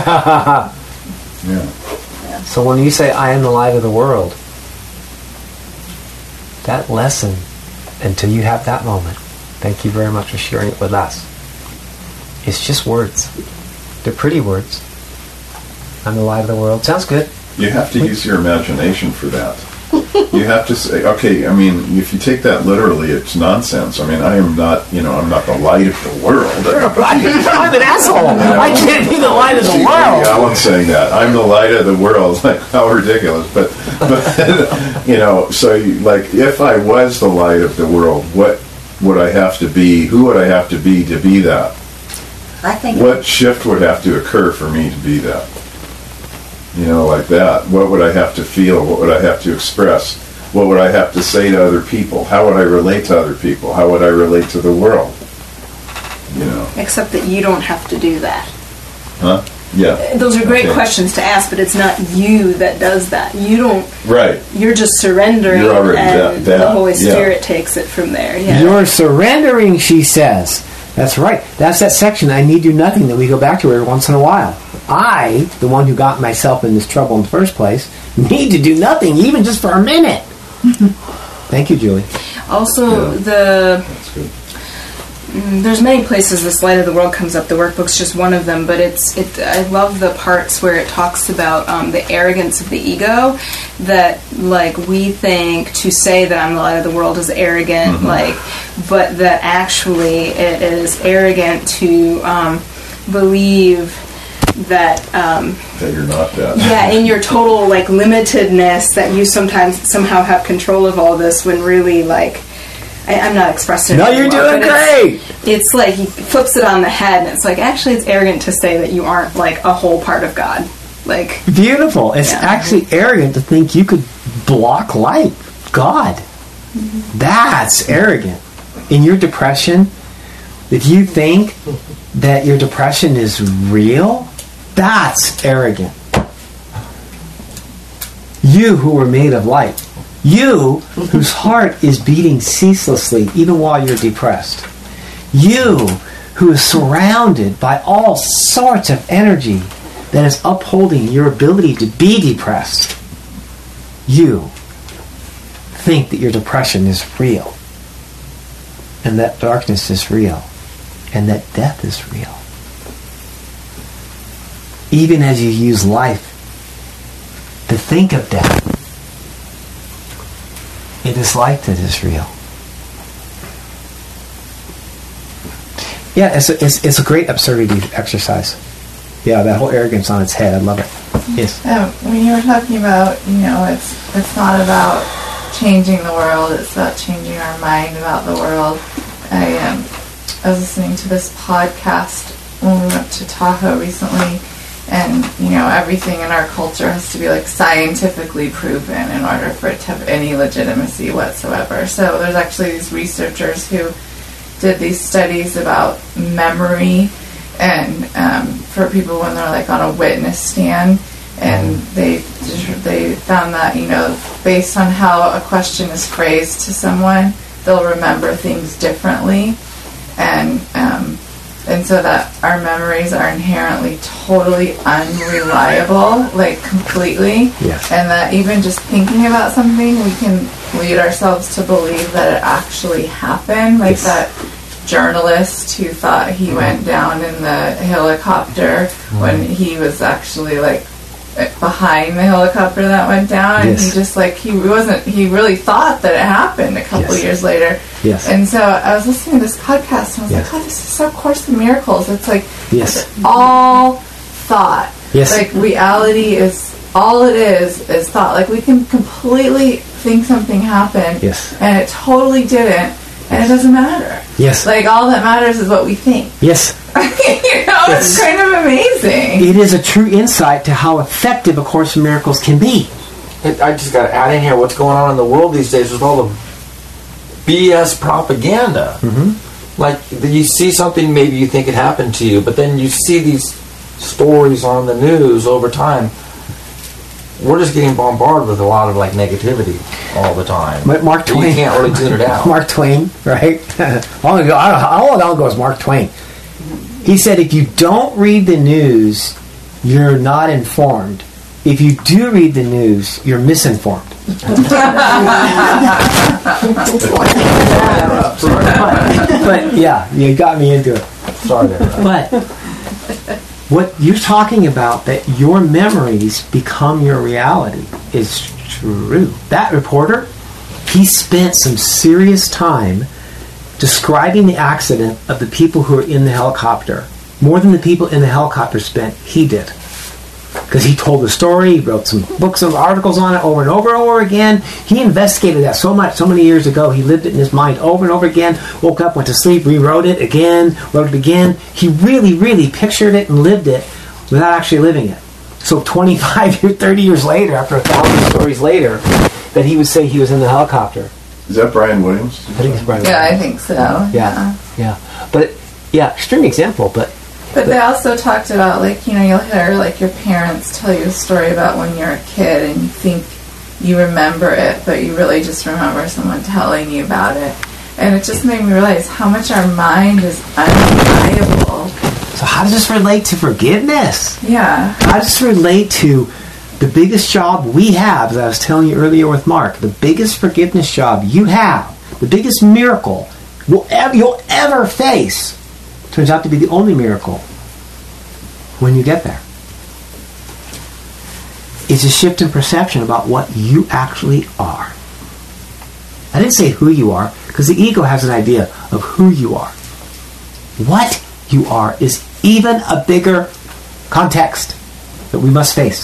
Yeah. So when you say, I am the light of the world, that lesson, until you have that moment, thank you very much for sharing it with us, it's just words. They're pretty words. I'm the light of the world. Sounds good. You have to use your imagination for that. You have to say, okay, I mean, if you take that literally, it's nonsense. I mean, I am not, you know, I'm not the light of the world. I'm an asshole. I can't be the light of the See, world. Alan's saying that. I'm the light of the world. Like, how ridiculous. But, but you know, so, you, like, if I was the light of the world, what would I have to be? Who would I have to be to be that? I think What shift would have to occur for me to be that? You know, like that. What would I have to feel? What would I have to express? What would I have to say to other people? How would I relate to other people? How would I relate to the world? You know. Except that you don't have to do that. Huh? Yeah. Those are great Okay. questions to ask, but it's not you that does that. You don't. Right. You're just surrendering, You're already and that- that, the Holy yeah. Spirit takes it from there. Yeah. You're surrendering, she says. That's right. That's that section, I need do nothing, that we go back to every once in a while. I, the one who got myself in this trouble in the first place, need to do nothing, even just for a minute. Thank you, Julie. Also, Yeah. the That's good. mm, there's many places this light of the world comes up. The workbook's just one of them, but it's it. I love the parts where it talks about um, the arrogance of the ego. That like we think to say that I'm the light of the world is arrogant, Mm-hmm. like, but that actually it is arrogant to um, believe that. Um, That you're not that. yeah, in your total like limitedness, that you sometimes somehow have control of all this, when really, like, I, I'm not expressing it. No, very you're well, doing but great. It's, it's like he flips it on the head, and it's like, actually, it's arrogant to say that you aren't like a whole part of God. Like, Beautiful. It's Yeah. actually arrogant to think you could block light. God. That's arrogant. In your depression, if you think that your depression is real, that's arrogant. You who were made of light. You whose heart is beating ceaselessly even while you're depressed. You who is surrounded by all sorts of energy that is upholding your ability to be depressed. You think that your depression is real, and that darkness is real, and that death is real. Even as you use life to think of death, it is life that is real. Yeah, it's a, it's, it's a great absurdity exercise. Yeah, that whole arrogance on its head. I love it. Yes. Um, when you were talking about, you know, it's it's not about changing the world, it's about changing our mind about the world. I um, I was listening to this podcast when we went to Tahoe recently, and, you know, everything in our culture has to be, like, scientifically proven in order for it to have any legitimacy whatsoever. So there's actually these researchers who did these studies about memory and um, for people when they're, like, on a witness stand, and they they found that, you know, based on how a question is phrased to someone, they'll remember things differently, and um, and so that our memories are inherently totally unreliable, like completely, Yes. and that even just thinking about something, we can lead ourselves to believe that it actually happened, like Yes. that journalist who thought he went down in the helicopter when he was actually like behind the helicopter that went down, and Yes. he just like he wasn't he really thought that it happened a couple Yes. years later. Yes. And so I was listening to this podcast and I was Yes. like, oh, this is so Course in Miracles. It's like Yes. it's all thought. Yes. Like reality is all it is is thought. Like we can completely think something happened, Yes. and it totally didn't, and it doesn't matter. Yes. Like all that matters is what we think. Yes. You know, it's, It's- kind of amazing. It is a true insight to how effective A Course in Miracles can be. It, I just got to add in here what's going on in the world these days with all the B S propaganda. Mm-hmm. Like you see something, maybe you think it happened to you, but then you see these stories on the news over time. We're just getting bombarded with a lot of like negativity all the time. But Mark So Twain. You can't really tune it out. Mark Twain, right? long ago, I don't know how long ago was Mark Twain. He said, if you don't read the news, you're not informed. If you do read the news, you're misinformed. But yeah, you got me into it. Sorry there. But what you're talking about, that your memories become your reality, is true. That reporter, he spent some serious time describing the accident of the people who were in the helicopter. More than the people in the helicopter spent, he did. Because he told the story, he wrote some books and articles on it over and over and over again. He investigated that so much, so many years ago. He lived it in his mind over and over again. Woke up, went to sleep, rewrote it again, wrote it again. He really, really pictured it and lived it without actually living it. So twenty-five years, thirty years later, after a thousand stories later, that he would say he was in the helicopter. Is that Brian Williams? I think it's Brian. Yeah, I think so. Yeah, yeah. But, yeah, extreme example, but But they also talked about, like, you know, you'll hear, like, your parents tell you a story about when you're a kid and you think you remember it, but you really just remember someone telling you about it. And it just made me realize how much our mind is unreliable. so how does this relate to forgiveness? Yeah. How does this relate to the biggest job we have, as I was telling you earlier with Mark, the biggest forgiveness job you have, the biggest miracle will ever, you'll ever face, turns out to be the only miracle when you get there. It's a shift in perception about what you actually are. I didn't say who you are, because the ego has an idea of who you are. What you are is even a bigger context that we must face.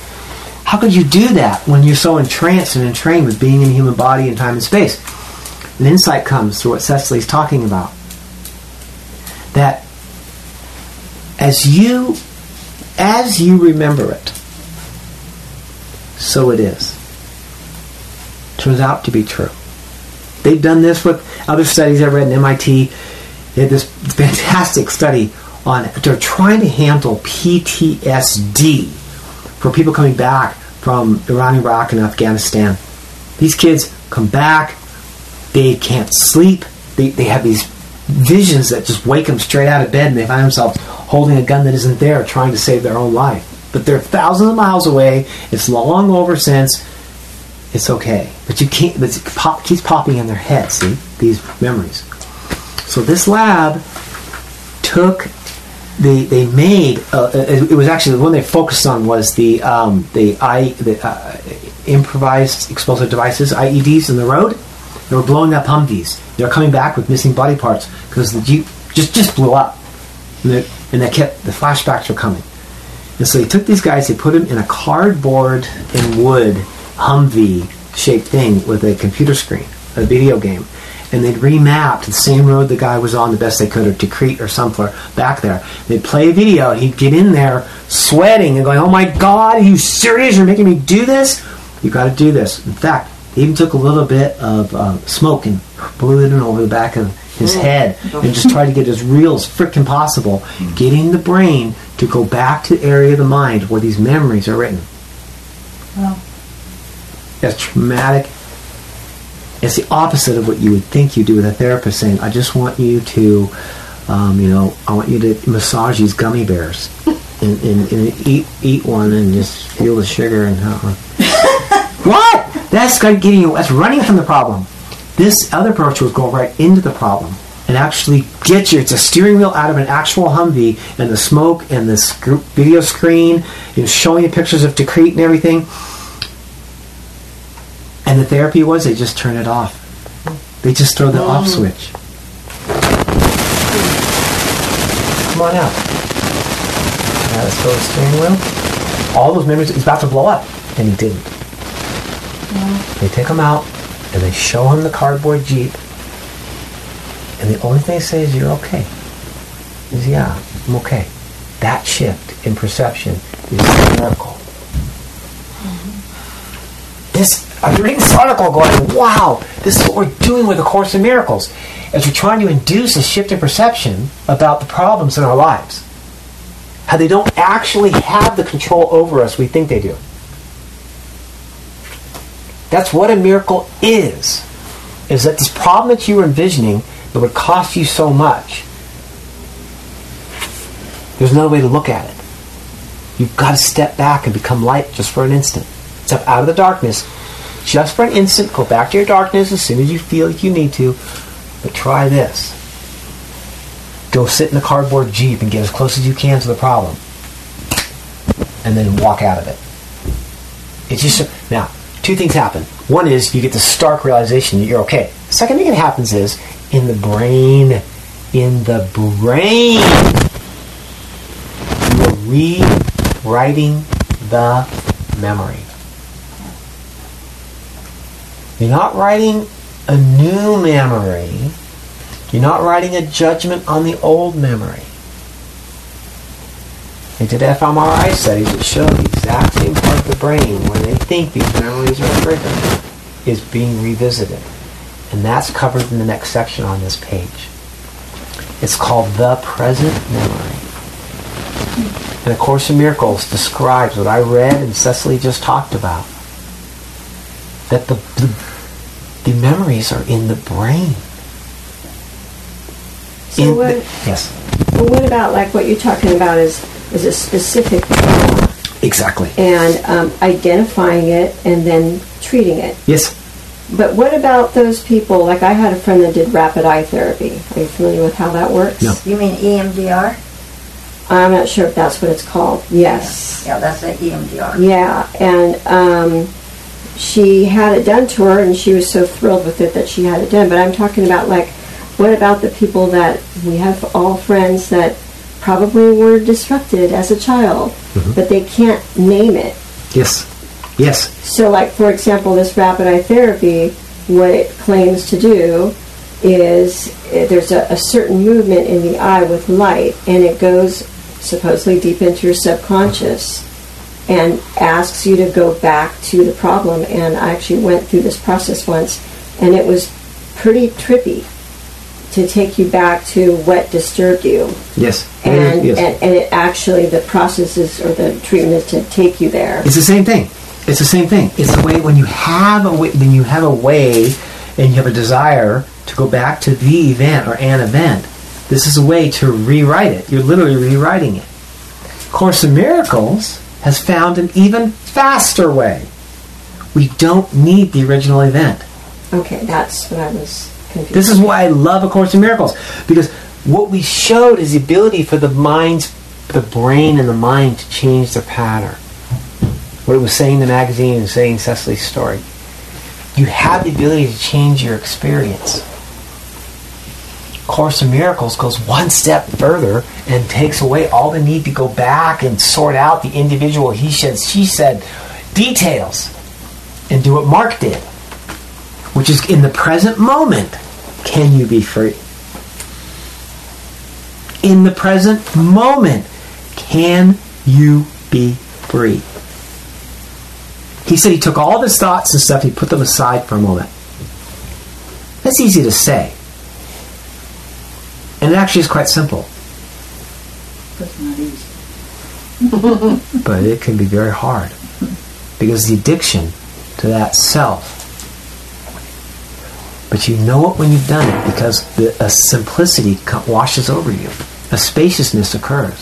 How could you do that when you're so entranced and entrained with being in a human body in time and space? an insight comes through what Cecily's talking about. That as you, as you remember it, so it is. Turns out to be true. They've done this with other studies I read in M I T. They had this fantastic study on, they're trying to handle P T S D for people coming back from Iran, Iraq, and Afghanistan. These kids come back, they can't sleep, they, they have these visions that just wake them straight out of bed, and they find themselves holding a gun that isn't there, trying to save their own life. But they're thousands of miles away, it's long over since, it's okay. But you can't, but it pop, keeps popping in their head, see, these memories. So this lab took, they they made, uh, it, it was actually, the one they focused on was the um, the, I, the uh, improvised explosive devices, I E Ds, in the road. They were blowing up Humvees. They were coming back with missing body parts because the Jeep just, just blew up. And they, and they kept, the flashbacks were coming. And so they took these guys, they put them in a cardboard and wood Humvee shaped thing with a computer screen, a video game. And they'd remapped the same road the guy was on the best they could, or Tikrit or somewhere back there. They'd play a video, and he'd get in there sweating and going, oh my God, are you serious? You're making me do this? You've got to do this. In fact, they even took a little bit of uh, smoke and blew it in over the back of his head and just tried to get as real as frickin' possible, getting the brain to go back to the area of the mind where these memories are written. Wow. That's traumatic. It's the opposite of what you would think you do with a therapist saying, I just want you to, um, you know, I want you to massage these gummy bears and, and, and eat eat one and just feel the sugar and how. What? That's getting you, that's running from the problem. This other approach was go right into the problem and actually get you. It's a steering wheel out of an actual Humvee, and the smoke and the sc- video screen, you know, showing you pictures of Tikrit and everything. And the therapy was they just turn it off. They just throw the mm. off switch. Come on out. Now let's throw the steering wheel. All those memories, he's about to blow up, and he didn't. Mm. They take him out, and they show him the cardboard Jeep, and the only thing they say is, you're okay. He says, yeah, I'm okay. That shift in perception is a miracle. Mm-hmm. This, I'm reading this article going, wow, this is what we're doing with A Course in Miracles, as we're trying to induce a shift in perception about the problems in our lives. How they don't actually have the control over us we think they do. That's what a miracle is. Is that this problem that you were envisioning that would cost you so much, there's another way to look at it. You've got to step back and become light just for an instant. Step out of the darkness just for an instant. Go back to your darkness as soon as you feel like you need to. But try this. Go sit in a cardboard Jeep and get as close as you can to the problem. And then walk out of it. It's just... Now, two things happen. One is you get the stark realization that you're okay. The second thing that happens is in the brain, in the brain, you are rewriting the memory. You're not writing a new memory. You're not writing a judgment on the old memory. They did F M R I studies that show the exact same part of the brain where they think these memories are triggered is being revisited. And that's covered in the next section on this page. It's called The Present Memory. And A Course in Miracles describes what I read and Cecily just talked about. That the, the, the memories are in the brain. So in what, the, yes. Well, what about like what you're talking about is is a specific trauma. Exactly. And um, identifying it and then treating it. Yes. But what about those people, like I had a friend that did rapid eye therapy. Are you familiar with how that works? No. You mean E M D R? I'm not sure if that's what it's called. Yes. Yeah, that's the E M D R. Yeah, and um, she had it done to her, and she was so thrilled with it that she had it done. But I'm talking about, like, what about the people that we have all friends that probably were disrupted as a child, mm-hmm. but they can't name it. Yes. Yes. So, like, for example, this rapid eye therapy, what it claims to do is uh, there's a, a certain movement in the eye with light, and it goes supposedly deep into your subconscious and asks you to go back to the problem. And I actually went through this process once, and it was pretty trippy to take you back to what disturbed you. Yes. And, yes. and and it actually, the process is, or the treatment is to take you there. It's the same thing. It's the same thing. It's the way when you have a way, when you have a way, and you have a desire to go back to the event or an event. This is a way to rewrite it. You're literally rewriting it. Course in Miracles has found an even faster way. We don't need the original event. Okay, that's what I was confused. This is why I love A Course in Miracles, because what we showed is the ability for the minds, the brain and the mind to change their pattern. What it was saying in the magazine and saying Cecily's story. You have the ability to change your experience. Course in Miracles goes one step further and takes away all the need to go back and sort out the individual he said, she said details and do what Mark did, which is in the present moment, can you be free? In the present moment, can you be free? He said he took all his thoughts and stuff, he put them aside for a moment. That's easy to say. And it actually is quite simple. That's not easy. But it can be very hard. Because the addiction to that self. But you know it when you've done it, because the, a simplicity co- washes over you. A spaciousness occurs.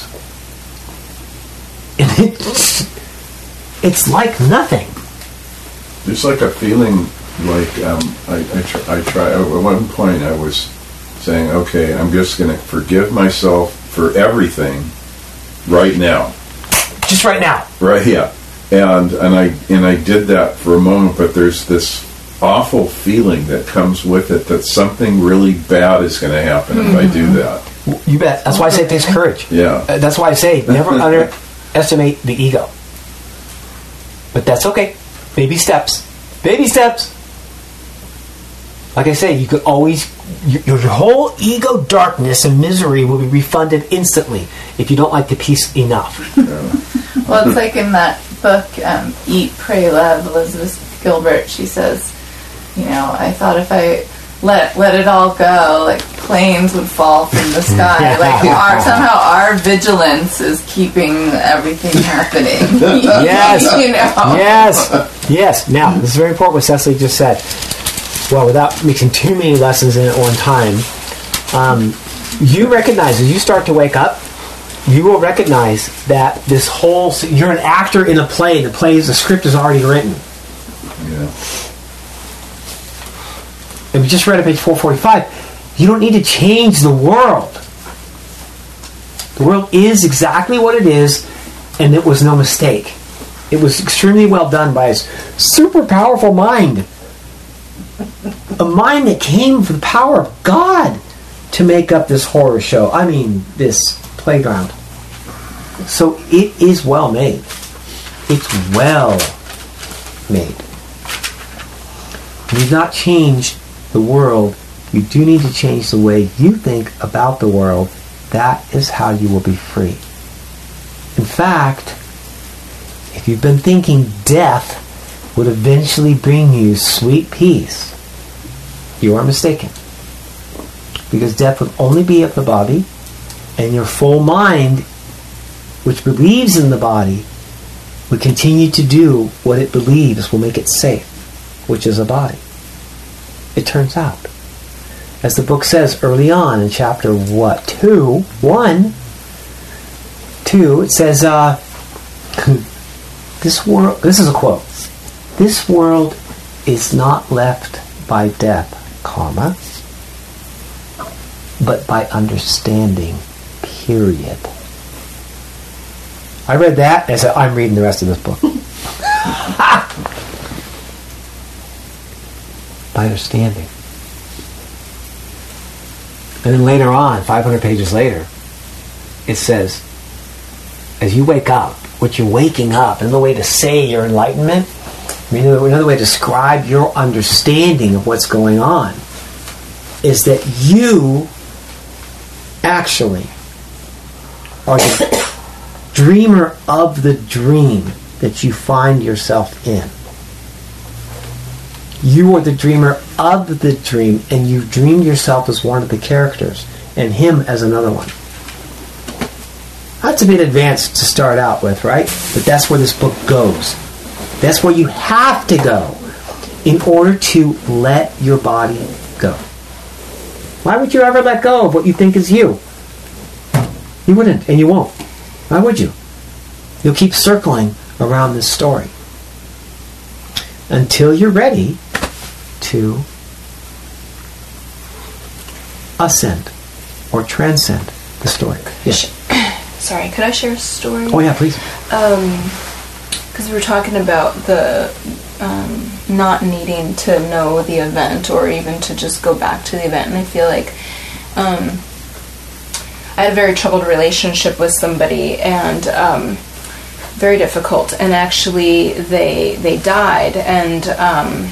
And it, it's like nothing. There's like a feeling like um, I, I, tr- I try. At one point, I was saying, "Okay, I'm just going to forgive myself for everything right now." Just right now. Right. Yeah. And and I and I did that for a moment, but there's this awful feeling that comes with it that something really bad is going to happen mm-hmm. if I do that. You bet. That's why I say it takes courage. Yeah. Uh, that's why I say never underestimate the ego. But that's okay. Baby steps. Baby steps. Like I say, you could always, your, your whole ego darkness and misery will be refunded instantly if you don't like the peace enough. Yeah. Well, it's like in that book, um, Eat, Pray, Love, Elizabeth Gilbert, she says, you know, I thought if I let let it all go, like planes would fall from the sky. Yeah. Like our, somehow our vigilance is keeping everything happening. Yes. You know? Yes. Yes. Now, this is very important what Cecily just said. Well, without mixing too many lessons in at one time, um, you recognize as you start to wake up, you will recognize that this whole, you're an actor in a play. The play is, the script is already written. Yeah. And we just read at page four forty-five. You don't need to change the world. The world is exactly what it is, and it was no mistake. It was extremely well done by his super powerful mind. A mind that came from the power of God to make up this horror show. I mean, this playground. So it is well made. It's well made. You need not change the world. You do need to change the way you think about the world. That is how you will be free. In fact, if you've been thinking death would eventually bring you sweet peace, you are mistaken. Because death would only be of the body, and your full mind, which believes in the body, would continue to do what it believes will make it safe, which is a body. It turns out. As the book says early on in chapter, what, two, one, two, it says, uh, this world, this is a quote, this world is not left by death, comma, but by understanding, period. I read that and I said, I'm reading the rest of this book. By understanding. And then later on, five hundred pages later, it says, as you wake up, what you're waking up, and the way to say your enlightenment I mean, another way to describe your understanding of what's going on is that you actually are the dreamer of the dream that you find yourself in. You are the dreamer of the dream, and you've dreamed yourself as one of the characters, and him as another one. That's a bit advanced to start out with, right? But that's where this book goes. That's where you have to go in order to let your body go. Why would you ever let go of what you think is you? You wouldn't, and you won't. Why would you? You'll keep circling around this story until you're ready to ascend or transcend the story. Yes. Sorry, could I share a story? Oh yeah, please. Because we were talking about the um, not needing to know the event or even to just go back to the event, and I feel like um, I had a very troubled relationship with somebody, and um, very difficult. And actually, they they died, and um,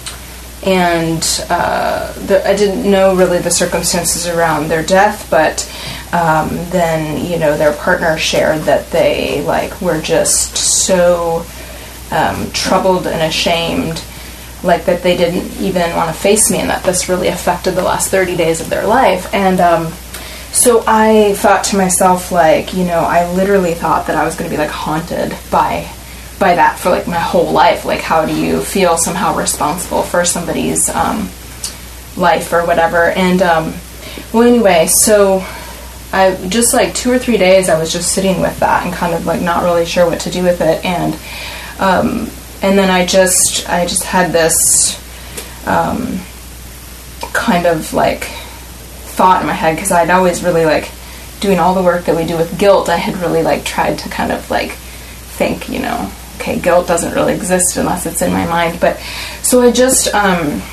and uh, the, I didn't know really the circumstances around their death, but um, then you know their partner shared that they like were just so um, troubled and ashamed, like that they didn't even want to face me, and that this really affected the last thirty days of their life. And um, so I thought to myself, like, you know, I literally thought that I was going to be like haunted by by that for like my whole life. Like, how do you feel somehow responsible for somebody's um, life or whatever? And um, well, anyway, so I just like two or three days I was just sitting with that and kind of like not really sure what to do with it. And um, and then I just I just had this um, kind of like thought in my head, because I'd always really like doing all the work that we do with guilt. I had really like tried to kind of like think, you know, okay, guilt doesn't really exist unless it's in my mind. But so I just um,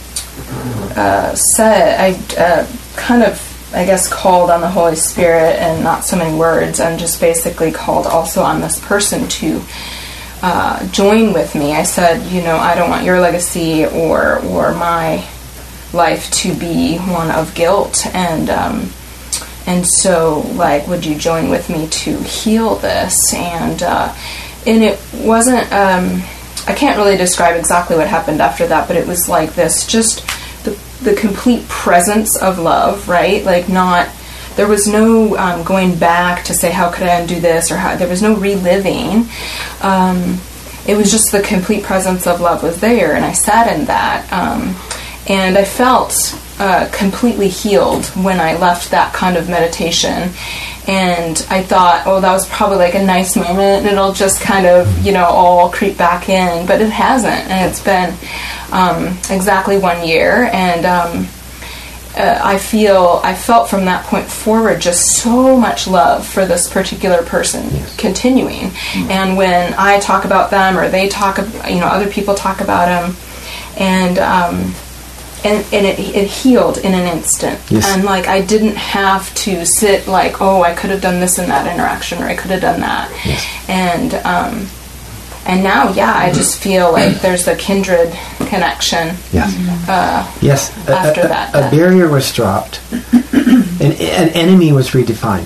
uh, said, I uh, kind of, I guess, called on the Holy Spirit, and not so many words, and just basically called also on this person to uh, join with me. I said, you know, I don't want your legacy or or my life to be one of guilt, and um, and so like, would you join with me to heal this? And uh, and it wasn't. Um, I can't really describe exactly what happened after that, but it was like this, just the the complete presence of love, right? Like, not. There was no um, going back to say, how could I undo this, or how. There was no reliving. Um, it was just the complete presence of love was there, and I sat in that. Um, And I felt uh, completely healed when I left that kind of meditation. And I thought, oh, that was probably like a nice moment, and it'll just kind of, you know, all creep back in. But it hasn't. And it's been um, exactly one year. And um, uh, I feel, I felt from that point forward just so much love for this particular person continuing. Mm-hmm. And when I talk about them, or they talk, you know, other people talk about them, and um, And, and it, it healed in an instant. Yes. And like, I didn't have to sit like, oh, I could have done this in that interaction, or I could have done that. Yes. And um, and now, yeah, I just feel like there's a kindred connection. Yes. Uh, yes. After a, a, that, a barrier was dropped. an, an enemy was redefined.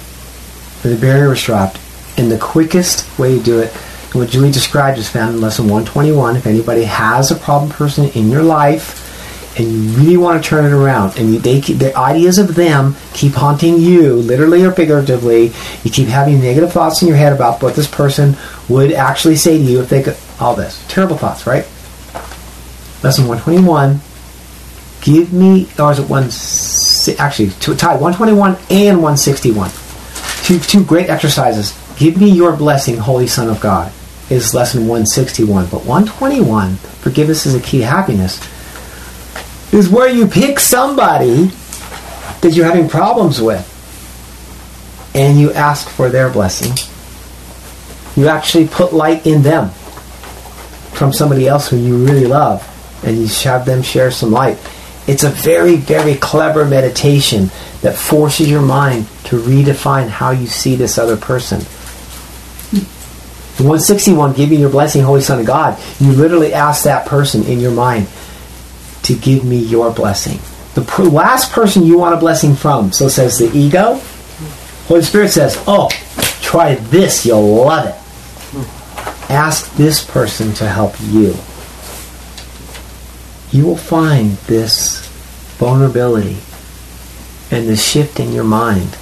The barrier was dropped, and the quickest way to do it, and what Julie described, is found in lesson one twenty-one. If anybody has a problem person in your life, and you really want to turn it around, and you, they keep, the ideas of them keep haunting you, literally or figuratively, you keep having negative thoughts in your head about what this person would actually say to you if they could, all this. Terrible thoughts, right? Lesson one twenty-one, give me, or is it one, actually, tied, one twenty-one and one sixty-one. Two, two great exercises. Give me your blessing, Holy Son of God, is lesson one sixty-one. But one twenty-one, forgiveness is a key to happiness, is where you pick somebody that you're having problems with, and you ask for their blessing. You actually put light in them from somebody else who you really love, and you have them share some light. It's a very, very clever meditation that forces your mind to redefine how you see this other person. one sixty-one, give me your blessing, Holy Son of God. You literally ask that person in your mind to give me your blessing. The pr- last person you want a blessing from, so says the ego. Holy Spirit says, oh, try this, you'll love it. Ask this person to help you. You will find this vulnerability and the shift in your mind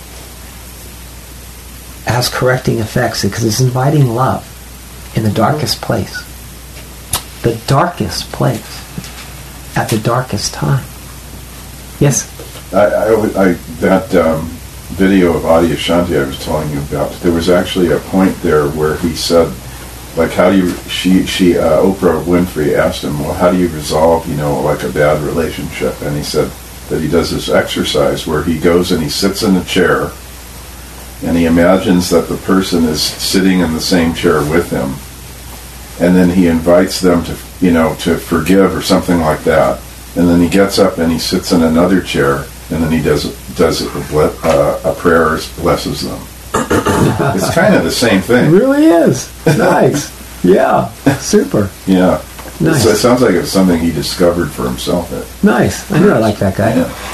has correcting effects because it's inviting love in the darkest place. The darkest place at the darkest time. Yes? I, I, I, that um, video of Adi Ashanti I was telling you about, there was actually a point there where he said, like, how do you, she, she uh, Oprah Winfrey asked him, well, how do you resolve, you know, like a bad relationship? And he said that he does this exercise where he goes and he sits in a chair and he imagines that the person is sitting in the same chair with him, and then he invites them to, you know, to forgive or something like that, and then he gets up and he sits in another chair, and then he does does a, ble- uh, a prayer, blesses them. It's kind of the same thing. It really is. Nice. Yeah. Super. Yeah. Nice. So it sounds like it's something he discovered for himself. Nice. I knew I liked that guy.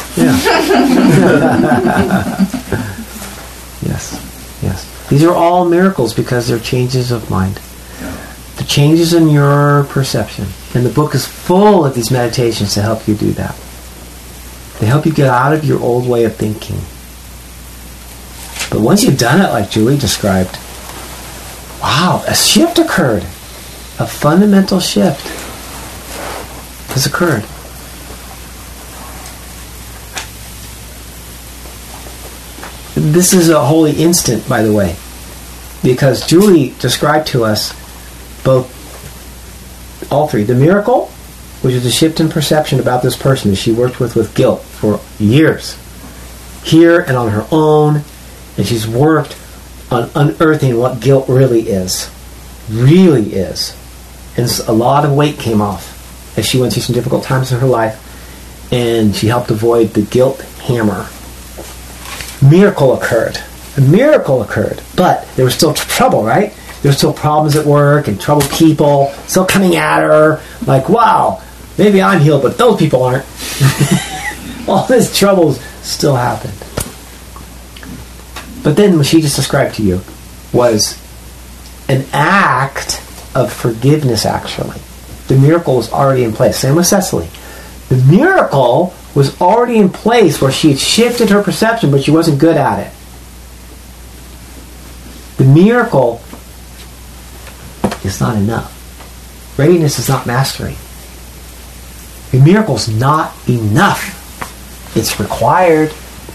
Yeah. Yeah. Yes. Yes. These are all miracles because they're changes of mind. The changes in your perception. And the book is full of these meditations to help you do that. They help you get out of your old way of thinking. But once you've done it, like Julie described, wow, a shift occurred. A fundamental shift has occurred. This is a holy instant, by the way, because Julie described to us both, all three. The miracle, which is a shift in perception about this person that she worked with with guilt for years, here and on her own, and she's worked on unearthing what guilt really is. Really is. And a lot of weight came off as she went through some difficult times in her life, and she helped avoid the guilt hammer. Miracle occurred. A miracle occurred. But there was still tr- trouble, right? There were still problems at work and troubled people still coming at her. Like, wow, maybe I'm healed, but those people aren't. All this trouble still happened. But then what she just described to you was an act of forgiveness, actually. The miracle was already in place. Same with Cecily. The miracle was already in place where she had shifted her perception, but she wasn't good at it. The miracle is not enough. Readiness is not mastery. The miracle is not enough. It's required,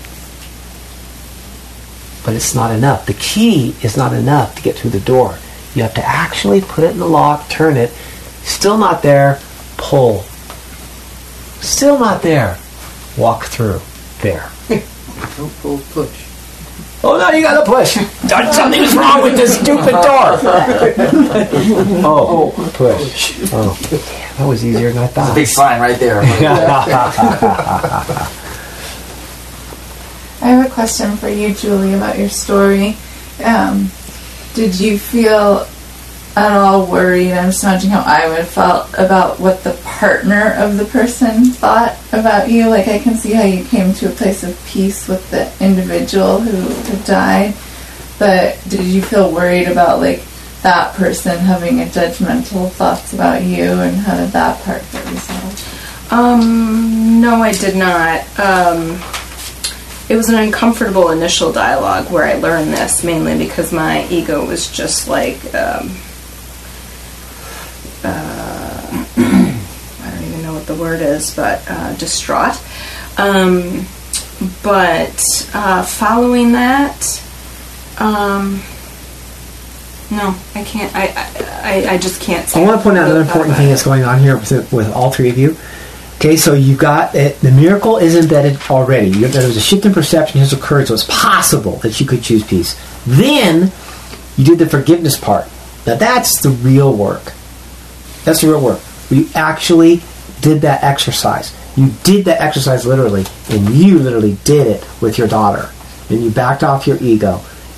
but it's not enough. The key is not enough to get through the door. You have to actually put it in the lock, turn it. Still not there, pull. Still not there, walk through. There. Don't pull, push. Oh no, you gotta push. Something's wrong with this stupid door. Oh, push. Oh, damn, that was easier than I thought. There's a big sign right there. I have a question for you, Julie, about your story. Um, did you feel at all worried? I'm just imagining how I would have felt about what the partner of the person thought about you. Like, I can see how you came to a place of peace with the individual who had died, but did you feel worried about, like, that person having a judgmental thoughts about you, and how did that part get resolved? Um, no, I did not. Um, it was an uncomfortable initial dialogue where I learned this, mainly because my ego was just like, um, uh, I don't even know what the word is, but uh, distraught. Um, but uh, following that, um, no, I can't. I, I, I just can't say. I want to point out another important thing that's going on here with, with all three of you. Okay, so you got it. The miracle is embedded already. You, there was a shift in perception has occurred, so it's possible that you could choose peace. Then you did the forgiveness part. Now that's the real work. That's the real work. You actually did that exercise. You did that exercise literally, and you literally did it with your daughter. And you backed off your ego,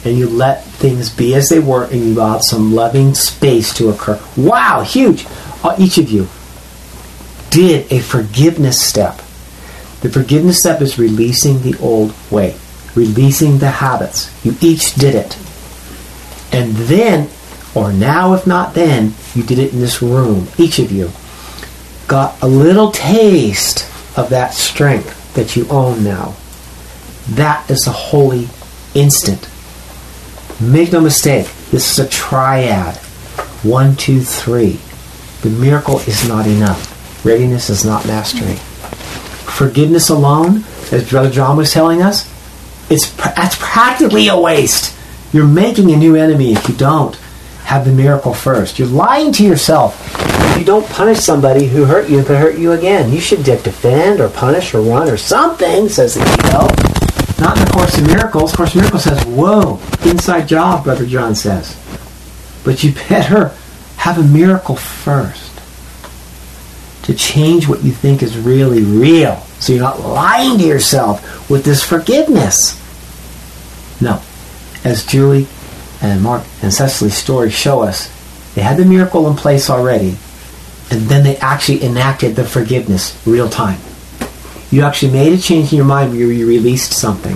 and you let things be as they were, and you allowed some loving space to occur. Wow, huge! Uh, each of you did a forgiveness step. The forgiveness step is releasing the old way, releasing the habits. You each did it. And then, or now if not then, you did it in this room. Each of you got a little taste of that strength that you own now. That is a holy instant. Make no mistake, this is a triad. One, two, three. The miracle is not enough. Readiness is not mastery. Forgiveness alone, as Brother John was telling us, it's that's practically a waste. You're making a new enemy if you don't have the miracle first. You're lying to yourself. If you don't punish somebody who hurt you, they hurt you again. You should defend or punish or run or something, says the ego. Not in the Course in Miracles. Course in Miracles says, whoa, inside job, Brother John says. But you better have a miracle first to change what you think is really real. So you're not lying to yourself with this forgiveness. No. As Julie and Mark and Cecily's stories show us, they had the miracle in place already, and then they actually enacted the forgiveness real time. You actually made a change in your mind where you released something.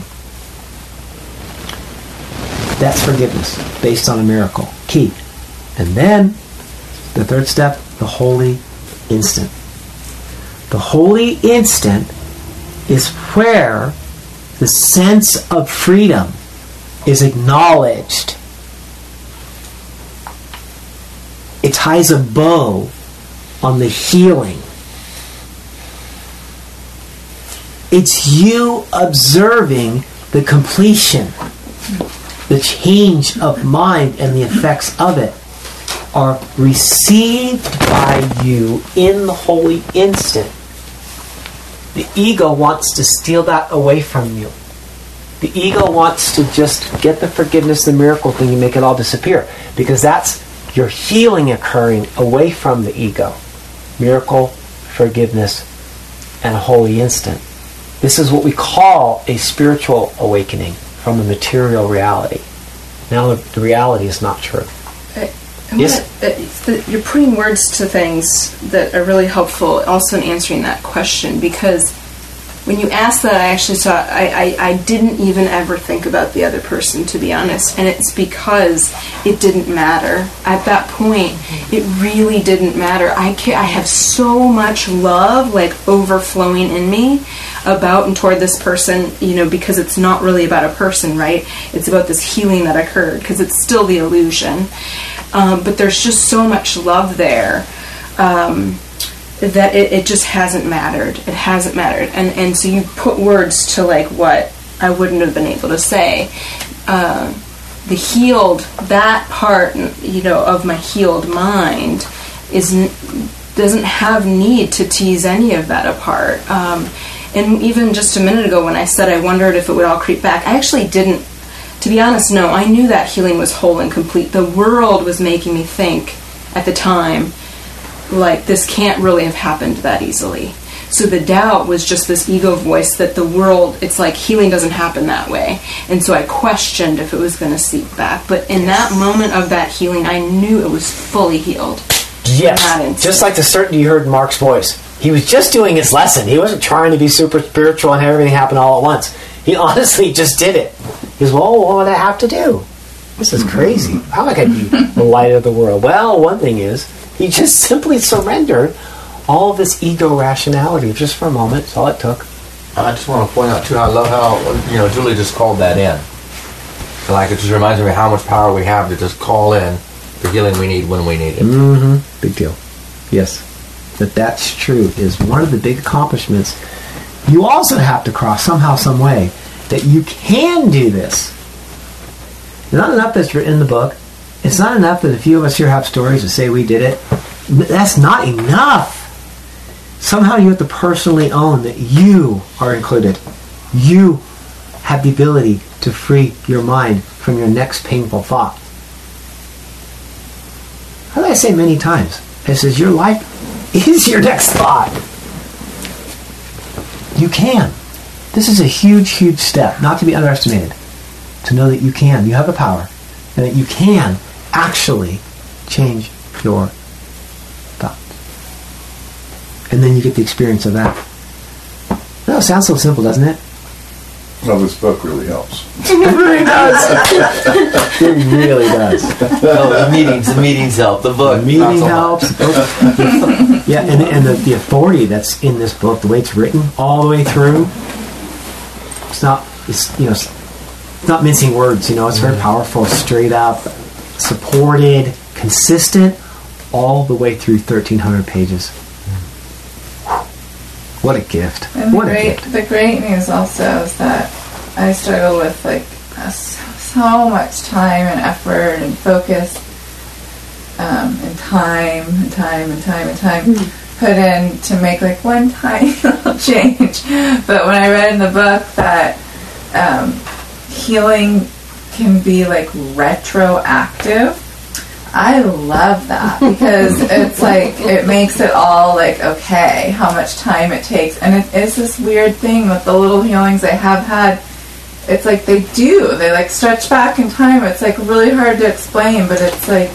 That's forgiveness, based on a miracle. Key. And then, the third step, the holy instant. The holy instant is where the sense of freedom is acknowledged. It ties a bow on the healing. It's you observing the completion, the change of mind and the effects of it are received by you in the holy instant. The ego wants to steal that away from you. The ego wants to just get the forgiveness, the miracle thing, and make it all disappear. Because that's your healing occurring away from the ego. Miracle, forgiveness, and a holy instant. This is what we call a spiritual awakening from the material reality. Now the, the reality is not true. I, I yes? wanna, uh, the, you're putting words to things that are really helpful also in answering that question, because when you asked that, I actually saw, I, I, I didn't even ever think about the other person, to be honest. And it's because it didn't matter. At that point, it really didn't matter. I, ca- I have so much love, like, overflowing in me about and toward this person, you know, because it's not really about a person, right? It's about this healing that occurred, because it's still the illusion. Um, but there's just so much love there. Um... that it, it just hasn't mattered. It hasn't mattered. And and so you put words to, like, what I wouldn't have been able to say. Uh, the healed, that part, you know, of my healed mind is doesn't have need to tease any of that apart. Um, and even just a minute ago when I said I wondered if it would all creep back, I actually didn't. To be honest, no. I knew that healing was whole and complete. The world was making me think at the time, like, this can't really have happened that easily. So the doubt was just this ego voice that the world, it's like healing doesn't happen that way. And so I questioned if it was going to seep back. But in that moment of that healing, I knew it was fully healed. Yes, just like the certainty you heard in Mark's voice. He was just doing his lesson. He wasn't trying to be super spiritual and have everything happen all at once. He honestly just did it. He goes, well, what would I have to do? This is crazy. How am I going to be the light of the world? Well, one thing is, he just simply surrendered all of this ego rationality just for a moment. That's all it took. I just want to point out, too, I love how, you know, Julie just called that in. Like, it just reminds me how much power we have to just call in the healing we need when we need it. Mm-hmm. Big deal. Yes. That that's true is one of the big accomplishments. You also have to cross somehow, some way, that you can do this. It's not enough that you're in the book. It's not enough that a few of us here have stories to say we did it. That's not enough. Somehow you have to personally own that you are included. You have the ability to free your mind from your next painful thought. How did I say many times? It says your life is your next thought. You can. This is a huge, huge step, not to be underestimated. to know that you can. You have the power, and that you can actually change your thoughts. And then you get the experience of that. No, it sounds so simple, doesn't it? Well, this book really helps. It really does. It really does. No, the meetings, the meetings help. The book, The meeting not so helps. much. Yeah, and, and the, the authority that's in this book, the way it's written, all the way through, it's not, it's, you know, it's not mincing words, you know, it's very powerful, straight up, supported, consistent, all the way through thirteen hundred pages. What a gift. And the What a great, gift. the great news also is that I struggle with like uh, so, so much time and effort and focus um, and time and time and time and time put in to make like one tiny little change. But when I read in the book that um, healing can be like retroactive, I love that because it's like it makes it all like okay how much time it takes, and it is this weird thing with the little healings I have had. It's like they do they like stretch back in time. It's like really hard to explain, but it's like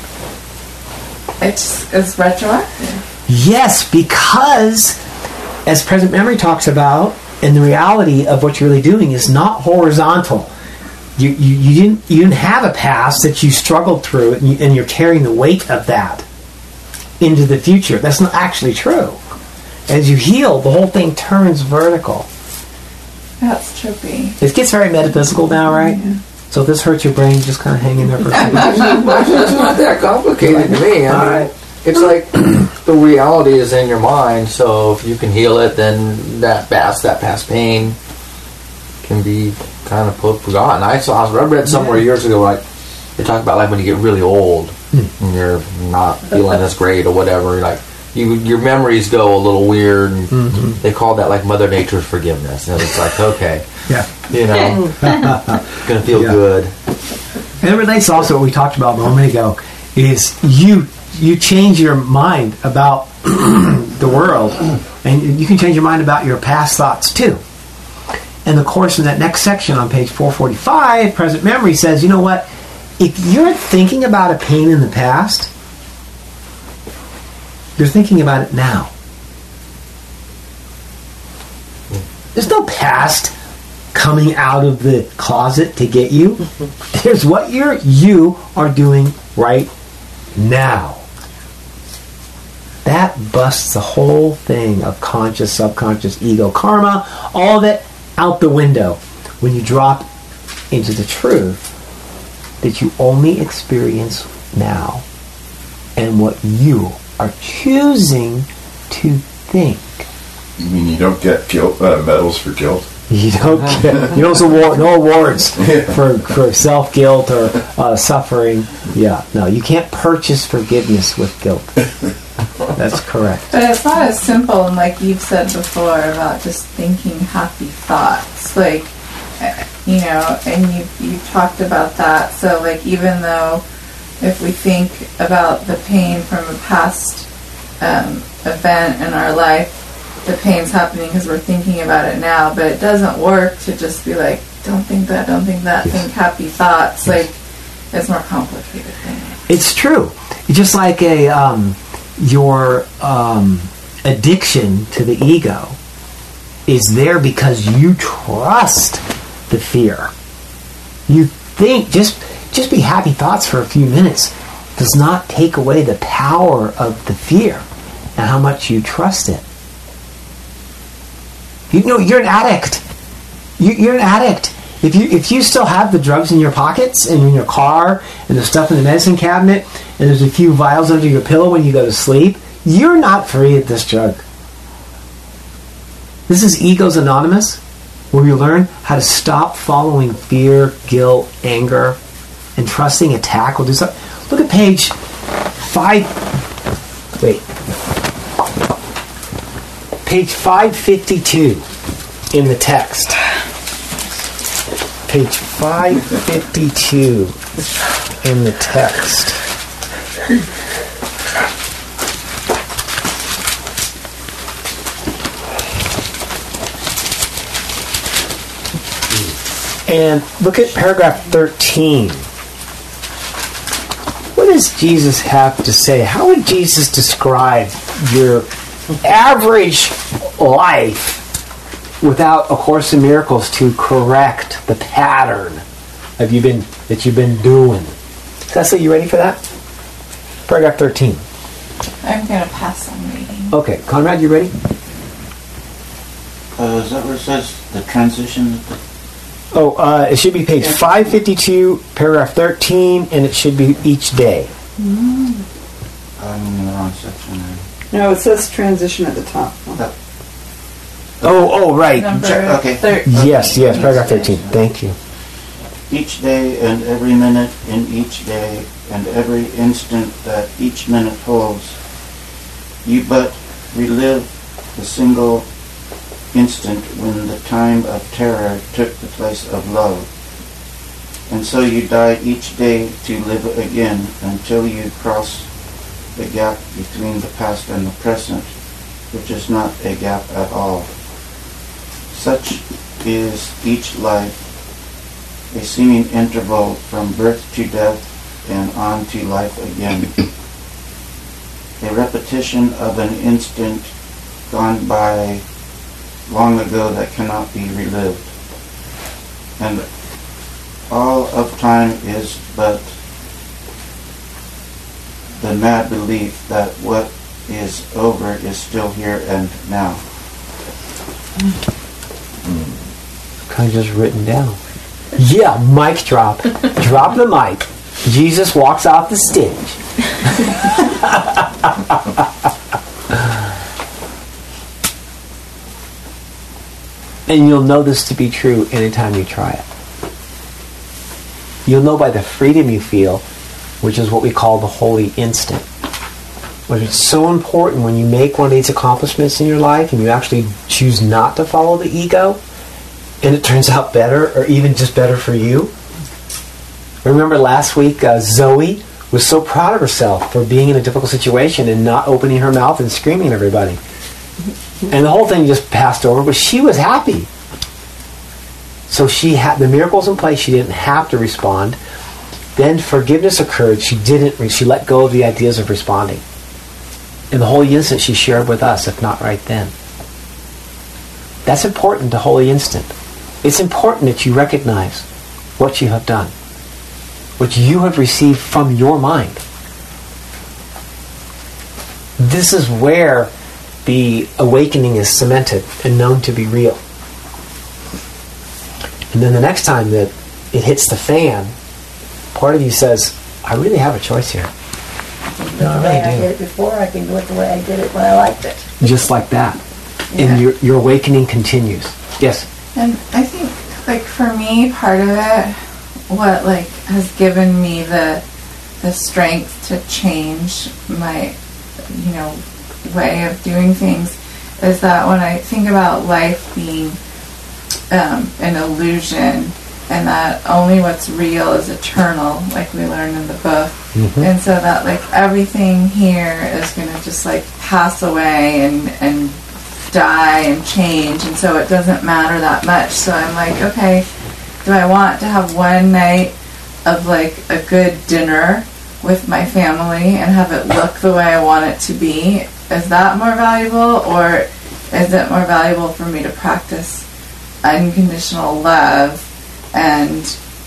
it's it's retroactive. Yes, because as present memory talks about, and the reality of what you're really doing is not horizontal. You, you, you didn't you didn't have a past that you struggled through, and, you, and you're carrying the weight of that into the future. That's not actually true. As you heal, the whole thing turns vertical. That's trippy. It gets very metaphysical now, right? Yeah. So if this hurts your brain, just kind of hang in there for a second. Actually, it's not that complicated to me. I All mean, right. it's like the reality is in your mind. So if you can heal it, then that past that past pain can be kind of put forgotten. I saw I read somewhere years ago like they talk about like when you get really old Mm. and you're not feeling as great or whatever. Like you, your memories go a little weird. And Mhm. They call that like Mother Nature's forgiveness. And it's like okay, Yeah. you know, gonna feel Yeah. good. And it relates also to what we talked about a moment ago, is you you change your mind about the world, and you can change your mind about your past thoughts too. And of course, in that next section on page four forty-five, present memory says, you know what? If you're thinking about a pain in the past, you're thinking about it now. There's no past coming out of the closet to get you. There's what you're you are doing right now. That busts the whole thing of conscious, subconscious, ego, karma, all of it out the window when you drop into the truth that you only experience now and what you are choosing to think. You mean you don't get guilt uh, medals for guilt? You don't get you don't award no awards for for self guilt or uh, suffering. Yeah, no, you can't purchase forgiveness with guilt. That's correct. But it's not as simple, and like you've said before about just thinking happy thoughts, like uh, you know, and you you talked about that. So like even though if we think about the pain from a past um, event in our life, the pain's happening because we're thinking about it now, but it doesn't work to just be like, don't think that, don't think that, Yes. think happy thoughts. Yes. Like it's more complicated than that. It's true. Just like a um, your um, addiction to the ego is there because you trust the fear. You think just just be happy thoughts for a few minutes does not take away the power of the fear and how much you trust it. You know, you're an addict. You, you're an addict. If you if you still have the drugs in your pockets and in your car and the stuff in the medicine cabinet and there's a few vials under your pillow when you go to sleep, you're not free of this drug. This is Egos Anonymous, where you learn how to stop following fear, guilt, anger, and trusting attack will do something. Look at page five. Wait. Page five fifty-two in the text. Page five fifty-two in the text. And look at paragraph thirteen. What does Jesus have to say? How would Jesus describe your average life without A Course in Miracles to correct the pattern have you been that you've been doing? Cecily, you ready for that? Paragraph thirteen. I'm going to pass on reading. Okay, Conrad, you ready? Uh, is that where it says the transition? Oh, uh, it should be page five fifty-two, paragraph thirteen, and it should be each day. I'm in the wrong section there. No, it says transition at the top. Oh, oh, right. Number Okay. thirteen. Yes, yes, paragraph thirteen. Thank you. Each day and every minute in each day and every instant that each minute holds, you but relive the single instant when the time of terror took the place of love. And so you die each day to live again until you cross the gap between the past and the present, which is not a gap at all. Such is each life, a seeming interval from birth to death and on to life again. A repetition of an instant gone by long ago that cannot be relived. And all of time is but the mad belief that what is over is still here and now. Kind of just written down. Yeah, mic drop. Drop the mic. Jesus walks off the stage. And you'll know this to be true anytime you try it. You'll know by the freedom you feel, which is what we call the holy instant. But it's so important when you make one of these accomplishments in your life and you actually choose not to follow the ego, and it turns out better, or even just better for you. Remember last week, uh, Zoe was so proud of herself for being in a difficult situation and not opening her mouth and screaming at everybody. And the whole thing just passed over, but she was happy. So she had the miracles in place. She didn't have to respond. Then forgiveness occurred. She didn't. She let go of the ideas of responding. And the holy instant she shared with us, if not right then. That's important to holy instant. It's important that you recognize what you have done, what you have received from your mind. This is where the awakening is cemented and known to be real. And then the next time that it hits the fan, part of you says, I really have a choice here. The way I did it before, I can do it the way I did it when I liked it. Just like that. Yeah. And your, your awakening continues. Yes? And I think, like, for me, part of it, what, like, has given me the the strength to change my, you know, way of doing things is that when I think about life being um, an illusion and that only what's real is eternal, like we learned in the book, mm-hmm. and so that, like, everything here is going to just, like, pass away and, and die and change, and so it doesn't matter that much. So I'm like, okay, do I want to have one night of, like, a good dinner with my family and have it look the way I want it to be? Is that more valuable, or is it more valuable for me to practice unconditional love and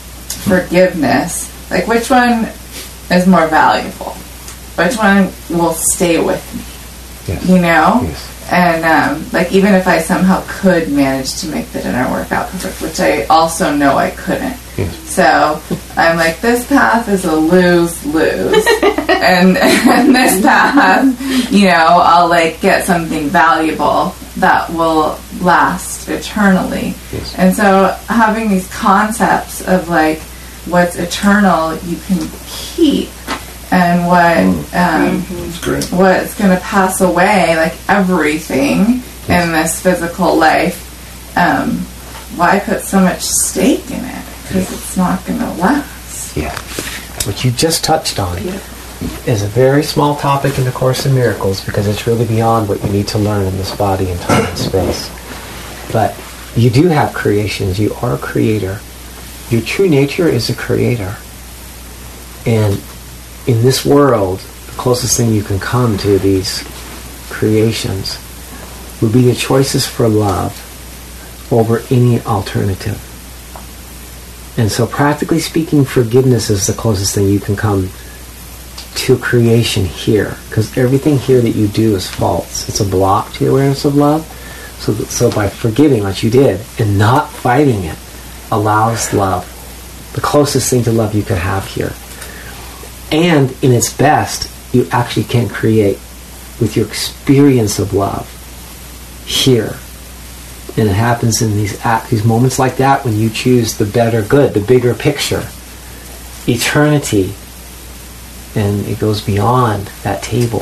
forgiveness? Like, which one is more valuable? Which one will stay with me? Yes. You know? Yes. And, um, like, even if I somehow could manage to make the dinner work out perfect, which I also know I couldn't. Yes. So I'm like, this path is a lose-lose. and, and this path, you know, I'll, like, get something valuable that will last eternally. Yes. And so having these concepts of, like, what's eternal you can keep, and what um, mm-hmm. what's going to pass away, like everything yes. in this physical life, um, why put so much stake in it? Because yes. it's not going to last. Yeah. What you just touched on yeah. is a very small topic in the Course in Miracles, because it's really beyond what you need to learn in this body and time and space. But you do have creations. You are a creator. your true nature is a creator. And in this world, the closest thing you can come to these creations would be the choices for love over any alternative. And so practically speaking, forgiveness is the closest thing you can come to creation here, because everything here that you do is false. It's a block to your awareness of love. So, that, so by forgiving, like you did, and not fighting it, allows love, the closest thing to love you could have here. And in its best, you actually can create with your experience of love here. And it happens in these act, these moments like that when you choose the better good, the bigger picture, eternity, and it goes beyond that table.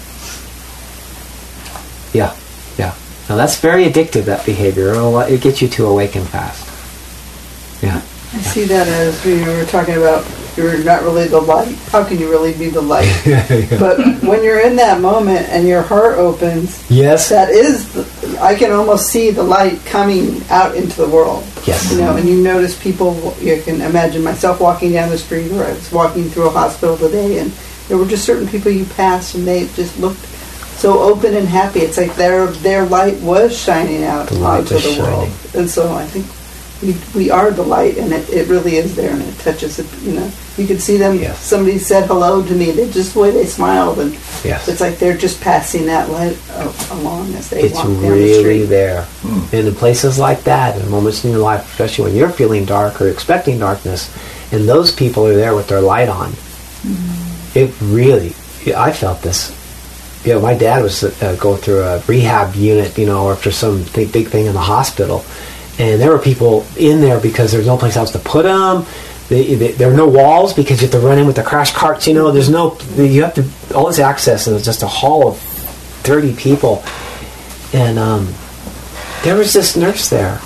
Yeah, yeah. Now that's very addictive, that behavior. It'll, it gets you to awaken fast. Yeah. I see that as we were talking about, you're not really the light. How can you really be the light? yeah, yeah. But when you're in that moment and your heart opens, yes, that is, the, I can almost see the light coming out into the world. Yes. You know, and you notice people, you can imagine myself walking down the street, or I was walking through a hospital today, and there were just certain people you passed and they just looked so open and happy. It's like their their light was shining out The light onto was the world. shining. And so I think we we are the light, and it, it really is there, and it touches it. You know, you could see them. Yes. Somebody said hello to me. They just the way they smiled, and Yes. it's like they're just passing that light uh, along as they It's walk down the really street. there. And in places like that, in moments in your life, especially when you're feeling dark or expecting darkness, and those people are there with their light on, mm-hmm. it really, I felt this. You know, my dad was uh, going through a rehab unit, you know, after some big, big thing in the hospital. And there were people in there because there's no place else to put them. They, they, there are no walls because you have to run in with the crash carts. You know, there's no, you have to, all this access, and it's just a hall of thirty people. And um, there was this nurse there.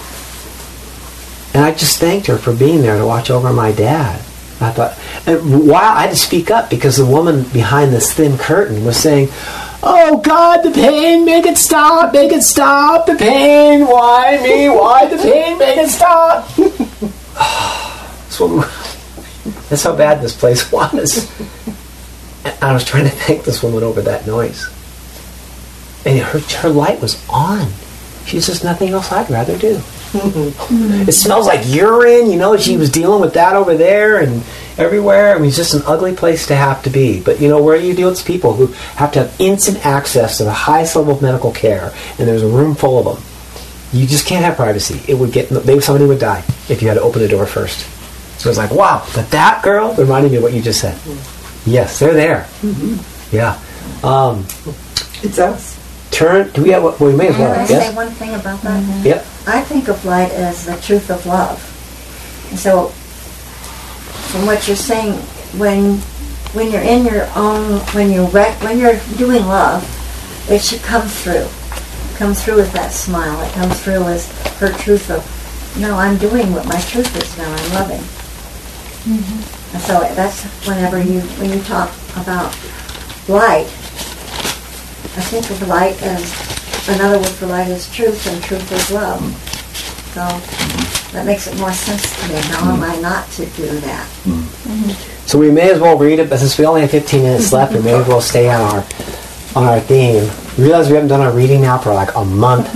And I just thanked her for being there to watch over my dad. I thought, and while I had to speak up because the woman behind this thin curtain was saying, "Oh God, the pain, make it stop, make it stop, the pain, why me, why the pain, make it stop." That's, what, that's how bad this place was. And I was trying to thank this woman over that noise. And her, her light was on. She says, "Nothing else I'd rather do." It smells like urine, you know, she was dealing with that over there and everywhere. I mean, it's just an ugly place to have to be. But, you know, where you deal with people who have to have instant access to the highest level of medical care, and there's a room full of them, you just can't have privacy. It would get, maybe somebody would die if you had to open the door first. So it's like, wow, but that girl reminded me of what you just said. Yes, they're there. Mm-hmm. Yeah. Um, it's us. Turn, do we have, well, we may as well. Can I Yes? say one thing about that? Mm-hmm. Yep. I think of light as the truth of love. And so, from what you're saying, when when you're in your own, when you're rec- when you're doing love, it should come through. Come through with that smile. It comes through as her truth of, no, I'm doing what my truth is now. I'm loving. Mm-hmm. And so that's whenever you when you talk about light. I think of light as, another word for light is truth, and truth is love. So that makes it more sense to me. How am I not to do that? Mm-hmm. So we may as well read it, but since we only have fifteen minutes left, we may as well stay on our on our theme. We realize we haven't done our reading now for like a month.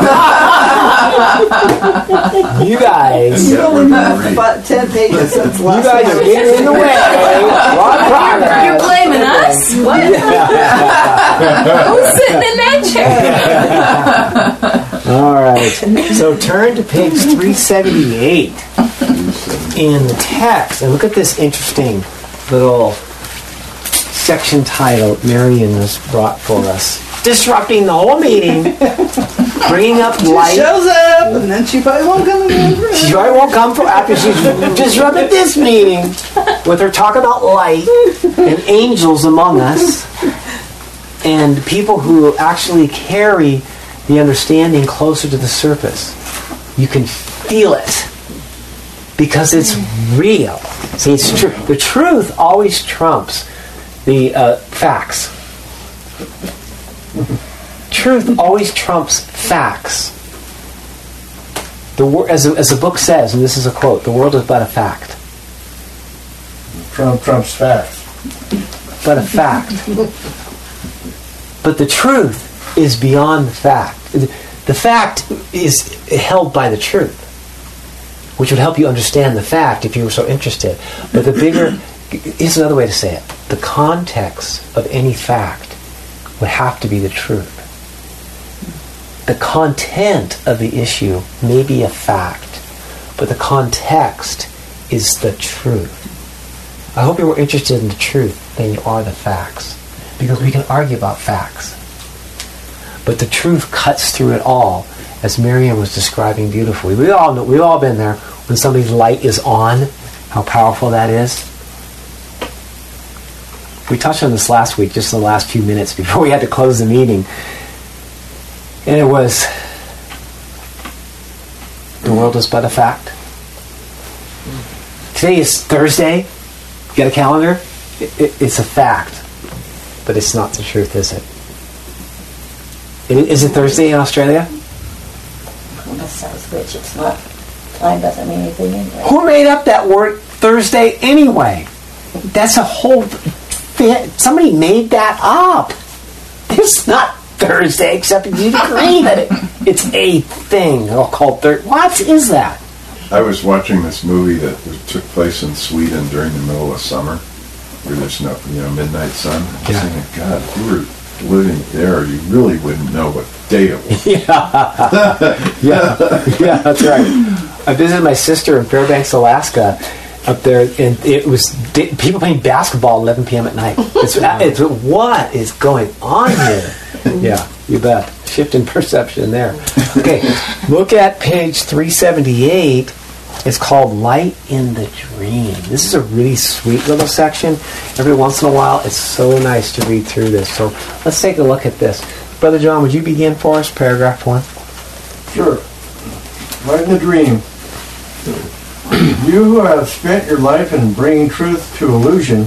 You guys, You only have about ten pages since you last guys are getting in the way. A lot of progress. You're blaming us? What? Who's sitting in that chair? All right. So turn to page three seventy-eight in the text, and look at this interesting little section title Marion has brought for us. Disrupting the whole meeting, bringing up light. She shows up, and then she probably won't come again. She probably won't come for after she's disrupted this meeting with her talk about light and angels among us and people who actually carry the understanding closer to the surface. You can feel it because it's real. See, it's true. The truth always trumps the uh, facts. Truth always trumps facts. The wor- as, the- as the book says, and this is a quote, the world is but a fact. Trump Trump's facts. But a fact. But the truth is beyond the fact. The fact is held by the truth, which would help you understand the fact if you were so interested. But the bigger, here's another way to say it. The context of any fact would have to be the truth. The content of the issue may be a fact, but the context is the truth. I hope you're more interested in the truth than you are the facts, because we can argue about facts. But the truth cuts through it all, as Miriam was describing beautifully. We all know, we've all been there when somebody's light is on, how powerful that is. We touched on this last week, just in the last few minutes before we had to close the meeting. And it was, the world is but a fact. Today is Thursday. You got a calendar? It, it, it's a fact. But it's not the truth, is it? it? Is it Thursday in Australia? Well, that sounds rich. It's not. Time doesn't mean anything anyway. Who made up that word Thursday anyway? That's a whole... Somebody made that up. It's not Thursday, except you agree that it, it's a thing called Thursday. What is that? I was watching this movie that was, took place in Sweden during the middle of summer, where there's no, you know, midnight sun. I was Yeah. thinking, God, if you were living there, you really wouldn't know what day it was. Yeah, yeah, yeah, that's right. I visited my sister in Fairbanks, Alaska, up there, and it was di- people playing basketball at eleven p.m. at night. It's, it's what is going on here? Yeah, you bet. Shift in perception there. Okay, look at page three seventy-eight. It's called Light in the Dream. This is a really sweet little section. Every once in a while, it's so nice to read through this. So let's take a look at this. Brother John, would you begin for us, paragraph one? Sure. Right in the dream. You who have spent your life in bringing truth to illusion,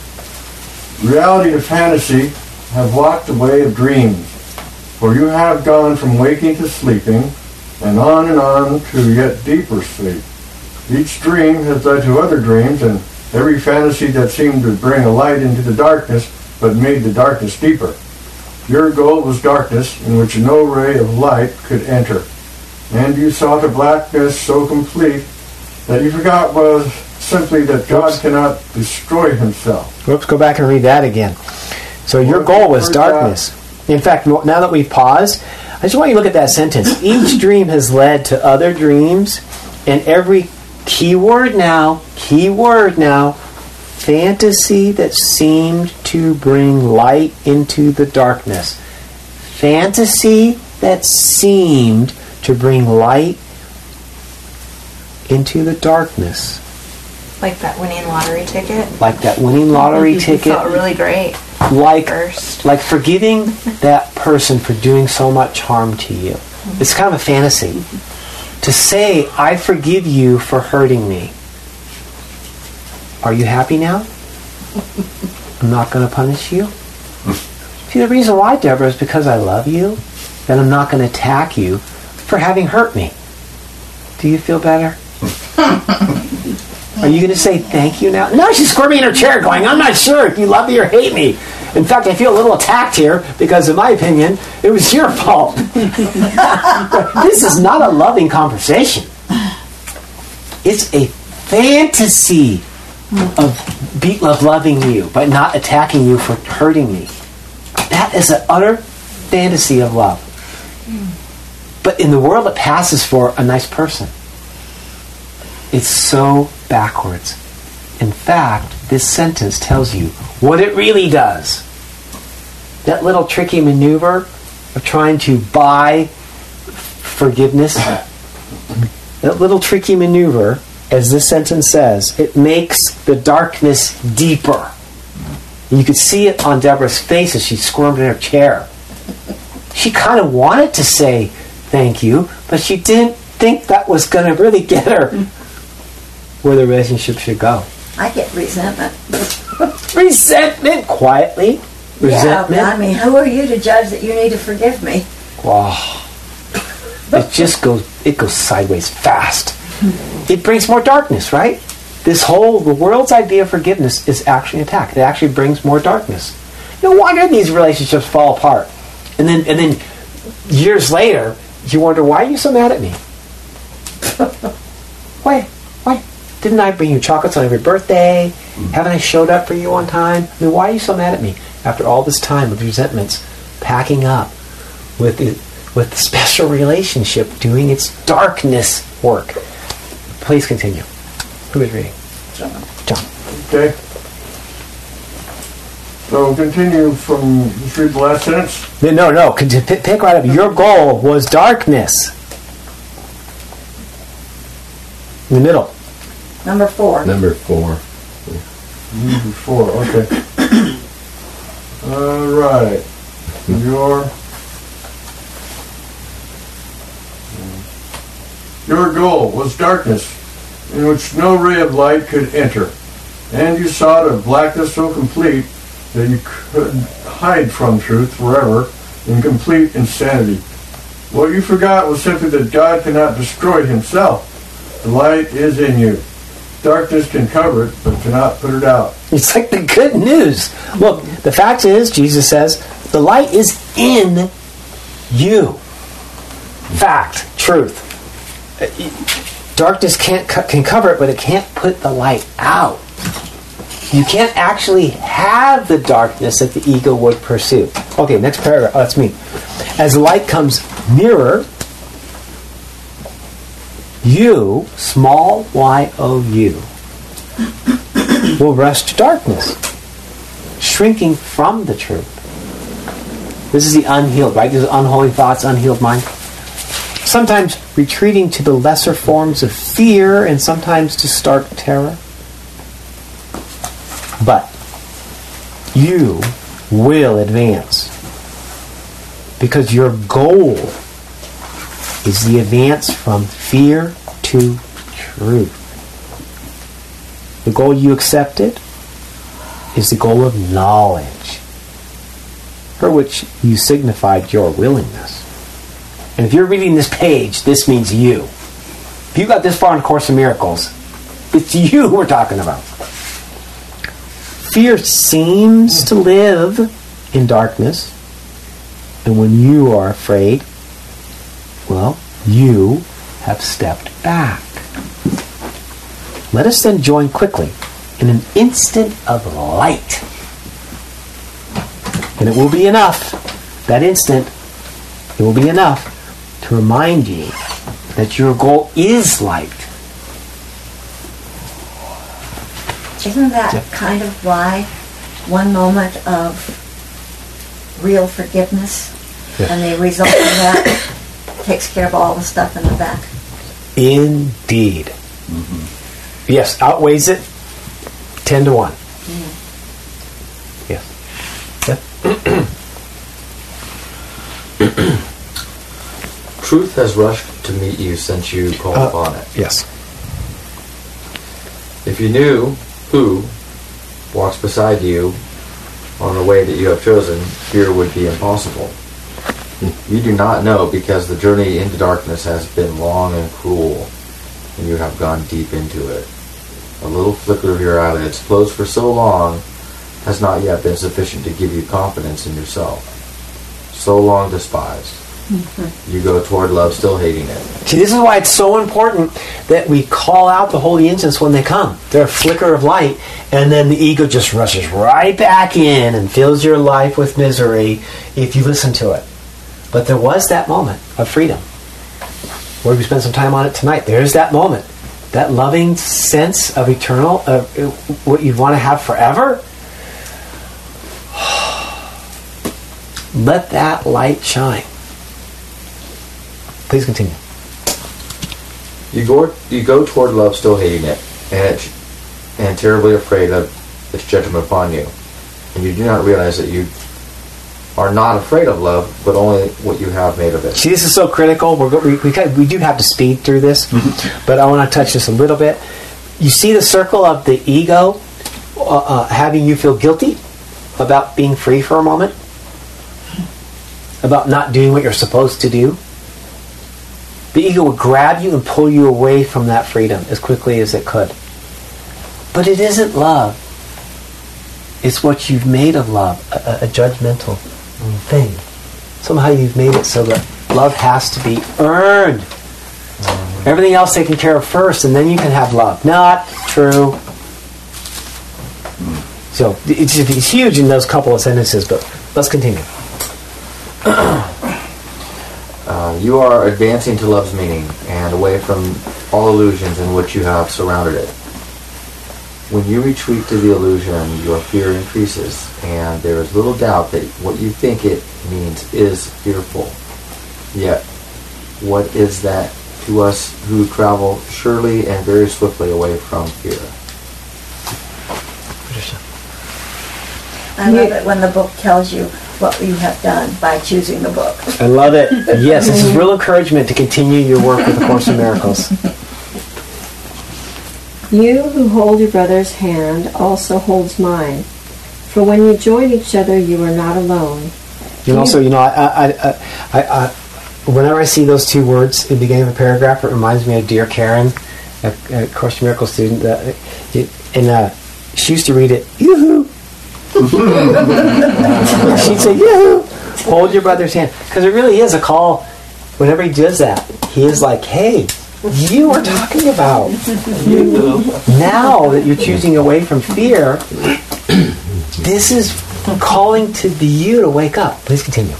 reality to fantasy, have walked the way of dreams. For you have gone from waking to sleeping, and on and on to yet deeper sleep. Each dream has led to other dreams, and every fantasy that seemed to bring a light into the darkness, but made the darkness deeper. Your goal was darkness, in which no ray of light could enter. And you sought a blackness so complete that you forgot was simply that God Oops. cannot destroy himself. Whoops, go back and read that again. So your goal was darkness. In fact, now that we've paused, I just want you to look at that sentence. Each dream has led to other dreams, and every key word now, key word now, fantasy that seemed to bring light into the darkness. Fantasy that seemed to bring light into the darkness. Like that winning lottery ticket. Like that winning lottery It ticket. felt really great. Like, First. like forgiving that person for doing so much harm to you. It's kind of a fantasy. To say, I forgive you for hurting me. Are you happy now? I'm not going to punish you. See, the reason why, Deborah, is because I love you, and I'm not going to attack you for having hurt me. Do you feel better? Are you going to say thank you now? No, she's squirming in her chair going, I'm not sure if you love me or hate me. In fact, I feel a little attacked here because, in my opinion, it was your fault. This is not a loving conversation. It's a fantasy of, be, of loving you, but not attacking you for hurting me. That is an utter fantasy of love. But in the world, it passes for a nice person. It's so backwards. In fact, this sentence tells you what it really does. That little tricky maneuver of trying to buy forgiveness, that little tricky maneuver, as this sentence says, it makes the darkness deeper. You could see it on Deborah's face as she squirmed in her chair. She kind of wanted to say thank you, but she didn't think that was going to really get her where the relationship should go. I get resentment. Resentment, quietly. Yeah, Resentment. but I mean, who are you to judge that you need to forgive me? Wow. It just goes, it goes sideways fast. It brings more darkness, right? This whole, the world's idea of forgiveness is actually attacked. It actually brings more darkness. No wonder these relationships fall apart. And then, and then years later, you wonder, why are you so mad at me? Why? Why? Didn't I bring you chocolates on every birthday? Haven't I showed up for you on time? I mean, why are you so mad at me? After all this time of resentments packing up with the, with the special relationship doing its darkness work. Please continue. Who is reading? John. John. Okay. So continue from, just read the last sentence. No, no, continue, pick, pick right up. Your goal was darkness. In the middle. Number four. Number four. Number four, okay. All right. Your your goal was darkness, in which no ray of light could enter, and you sought a blackness so complete that you could hide from truth forever in complete insanity. What you forgot was simply that God cannot destroy himself. The light is in you. Darkness can cover it, but cannot put it out. It's like the good news. Look, the fact is, Jesus says, the light is in you. Fact, truth. Darkness can't co- can cover it, but it can't put the light out. You can't actually have the darkness that the ego would pursue. Okay, next paragraph. Oh, that's me. As light comes nearer, you, small y o u, will rush to darkness, shrinking from the truth. This is the unhealed, right? These are unholy thoughts, unhealed mind. Sometimes retreating to the lesser forms of fear and sometimes to stark terror. But you will advance because your goal is the advance from fear to truth. The goal you accepted is the goal of knowledge, for which you signified your willingness. And if you're reading this page, this means you. If you got this far in A Course in Miracles, it's you we're talking about. Fear seems to live in darkness, and when you are afraid, well, you have stepped back. Let us then join quickly in an instant of light. And it will be enough, that instant, it will be enough to remind you that your goal is light. Isn't that kind of why one moment of real forgiveness Yeah. and the result of that takes care of all the stuff in the back? Indeed. Mm-hmm. Yes, outweighs it ten to one. Mm. Yes. Yeah. Truth has rushed to meet you since you called Uh, upon it. Yes. If you knew who walks beside you on the way that you have chosen, fear would be impossible. You do not know because the journey into darkness has been long and cruel, and you have gone deep into it. A little flicker of your eyelids, closed for so long, has not yet been sufficient to give you confidence in yourself. So long despised. Mm-hmm. You go toward love, still hating it. See, this is why it's so important that we call out the holy instants when they come. They're a flicker of light, and then the ego just rushes right back in and fills your life with misery if you listen to it. But there was that moment of freedom. Where we spend some time on it tonight. There's that moment. That loving sense of eternal, of what you'd want to have forever. Let that light shine. Please continue. You go, you go toward love, still hating it, and it, and terribly afraid of its judgment upon you. And you do not realize that you are not afraid of love, but only what you have made of it. See, this is so critical. We're go- we, we, kind of, we do have to speed through this, but I want to touch this a little bit. You see the circle of the ego uh, uh, having you feel guilty about being free for a moment? About not doing what you're supposed to do? the ego would grab you and pull you away from that freedom as quickly as it could. But it isn't love. It's what you've made of love, a, a judgmental thing. Somehow you've made it so that love has to be earned. Everything else taken care of first, and then you can have love. Not true. So it's, it's huge in those couple of sentences, but let's continue. Uh, you are advancing to love's meaning and away from all illusions in which you have surrounded it. When you retreat to the illusion, your fear increases, and there is little doubt that what you think it means is fearful. Yet, what is that to us who travel surely and very swiftly away from fear? I love it when the book tells you what you have done by choosing the book. I love it. Yes, this is real encouragement to continue your work with the Course in Miracles. You who hold your brother's hand also holds mine. For when you join each other, you are not alone. And also, you know, I, I, I, I, I, whenever I see those two words in the beginning of a paragraph, it reminds me of Dear Karen, a, a Course in Miracles student. Uh, it, and uh, she used to read it, yoo-hoo. She'd say, yoo-hoo, hold your brother's hand. Because it really is a call. Whenever he does that, he is like, hey, you are talking about you. Now that you're choosing away from fear, this is calling to the you to wake up. Please continue.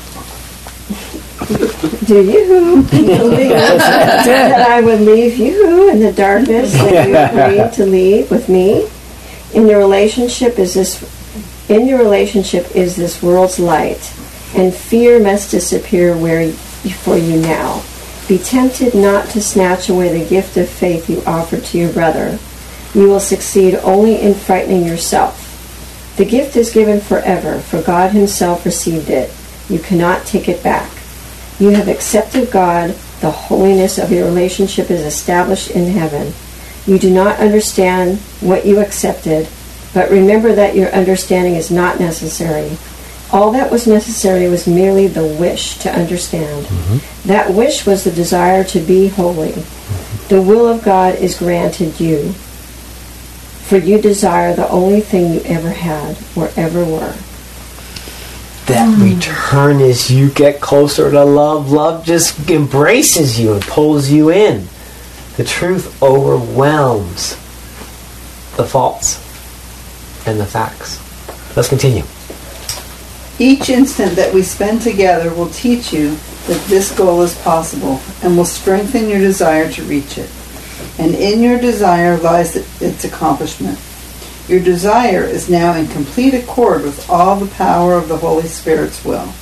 Do you believe that I would leave you in the darkness that you agreed to leave with me? In your relationship is this in your relationship is this world's light, and fear must disappear where for you now. Be tempted not to snatch away the gift of faith you offer to your brother. You will succeed only in frightening yourself. The gift is given forever, for God himself received it. You cannot take it back. You have accepted God. The holiness of your relationship is established in heaven. You do not understand what you accepted, but remember that your understanding is not necessary. All that was necessary was merely the wish to understand. Mm-hmm. That wish was the desire to be holy. Mm-hmm. The will of God is granted you, for you desire the only thing you ever had or ever were. That mm. return as you get closer to love. Love just embraces you and pulls you in. The truth overwhelms the false and the facts. Let's continue. Each instant that we spend together will teach you that this goal is possible and will strengthen your desire to reach it. And in your desire lies its accomplishment. Your desire is now in complete accord with all the power of the Holy Spirit's will.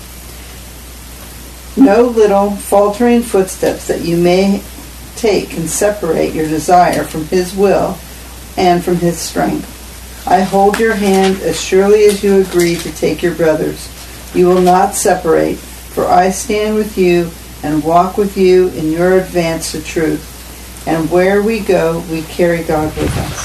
No little faltering footsteps that you may take can separate your desire from His will and from His strength. I hold your hand as surely as you agree to take your brother's. You will not separate, for I stand with you and walk with you in your advance to truth. And where we go, we carry God with us.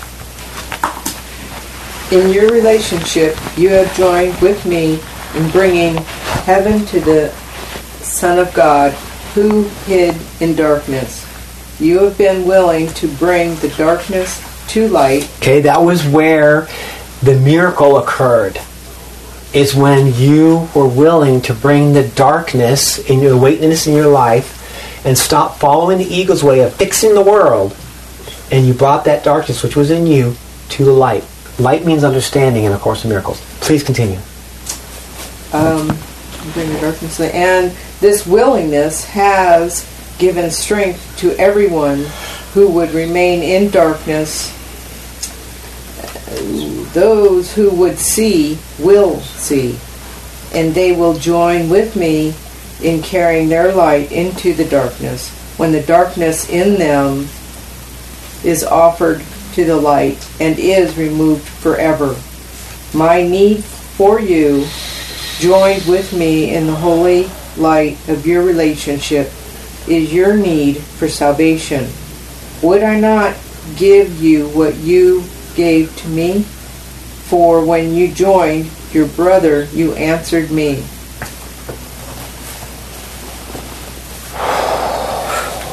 In your relationship, you have joined with me in bringing heaven to the Son of God, who hid in darkness. You have been willing to bring the darkness to light. Okay, that was where the miracle occurred. It's when you were willing to bring the darkness in your awakeness in your life and stop following the ego's way of fixing the world, and you brought that darkness which was in you to the light. Light means understanding in A Course in Miracles. Please continue. Um, bring the darkness, and this willingness has given strength to everyone who would remain in darkness. Those who would see will see, and they will join with me in carrying their light into the darkness. When the darkness in them is offered to the light and is removed forever. My need for you, joined with me in the holy light of your relationship, is your need for salvation. Would I not give you what you gave to me? For when you joined your brother, you answered me.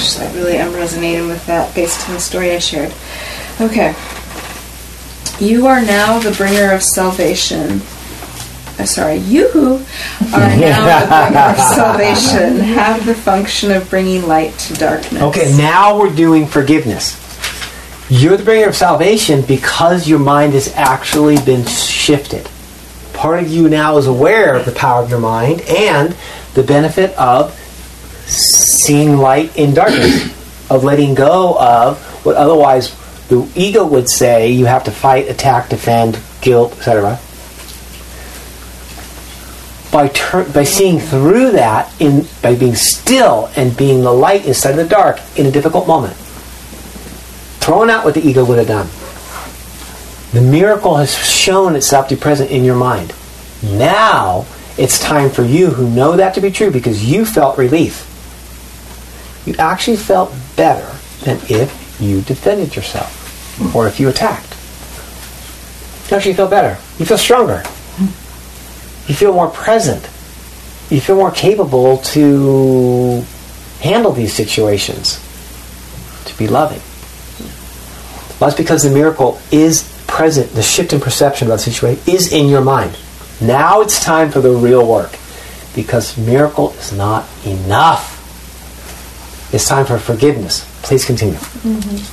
gosh, I really am resonating with that based on the story I shared. Okay. You are now the bringer of salvation. I'm sorry, you are now the bringer of salvation. Have the function of bringing light to darkness. Okay, now we're doing forgiveness. You're the bringer of salvation because your mind has actually been shifted. Part of you now is aware of the power of your mind and the benefit of seeing light in darkness, of letting go of what otherwise the ego would say you have to fight, attack, defend, guilt, et cetera. By ter- by seeing through that, in by being still and being the light instead of the dark in a difficult moment, throwing out what the ego would have done. The miracle has shown itself to be present in your mind. Now it's time for you who know that to be true because you felt relief. You actually felt better than if you defended yourself or if you attacked. You actually feel better. You feel stronger. You feel more present. You feel more capable to handle these situations, to be loving. Well, that's because the miracle is present. The shift in perception about the situation is in your mind. Now it's time for the real work because miracle is not enough. It's time for forgiveness. Please continue. Mm-hmm.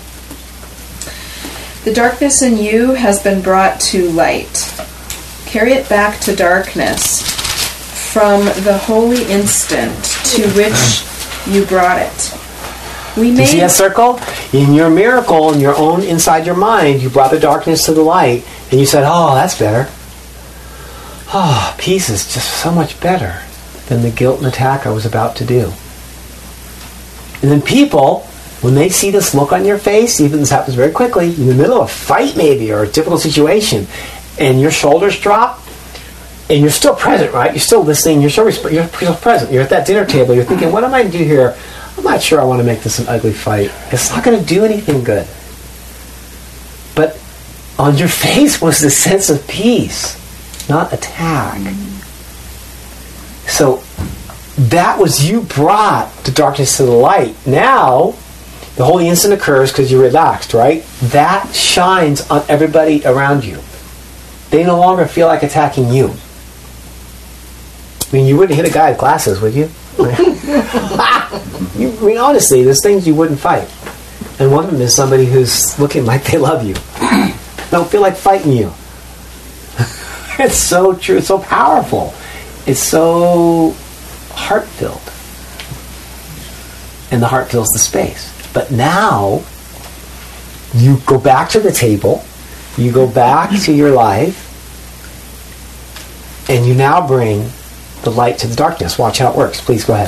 The darkness in you has been brought to light. Carry it back to darkness from the holy instant to which you brought it. We Do made you see that circle? In your miracle, in your own inside your mind, you brought the darkness to the light, and you said, "Oh, that's better. Oh, peace is just so much better than the guilt and attack I was about to do." And then people, when they see this look on your face, even this happens very quickly, in the middle of a fight maybe or a difficult situation, and your shoulders drop, and you're still present, right? You're still listening. You're still, resp- you're still present. You're at that dinner table. You're thinking, what am I to do here? I'm not sure I want to make this an ugly fight. It's not going to do anything good. But on your face was the sense of peace, not attack. So that was you brought the darkness to the light. Now, the holy instant occurs because you relaxed, right? That shines on everybody around you. They no longer feel like attacking you. I mean, you wouldn't hit a guy with glasses, would you? you I mean, honestly, there's things you wouldn't fight. And one of them is somebody who's looking like they love you. Don't feel like fighting you. It's so true. It's so powerful. It's so heart-filled. And the heart fills the space. But now, you go back to the table, you go back to your life, and you now bring the light to the darkness. Watch how it works. Please go ahead.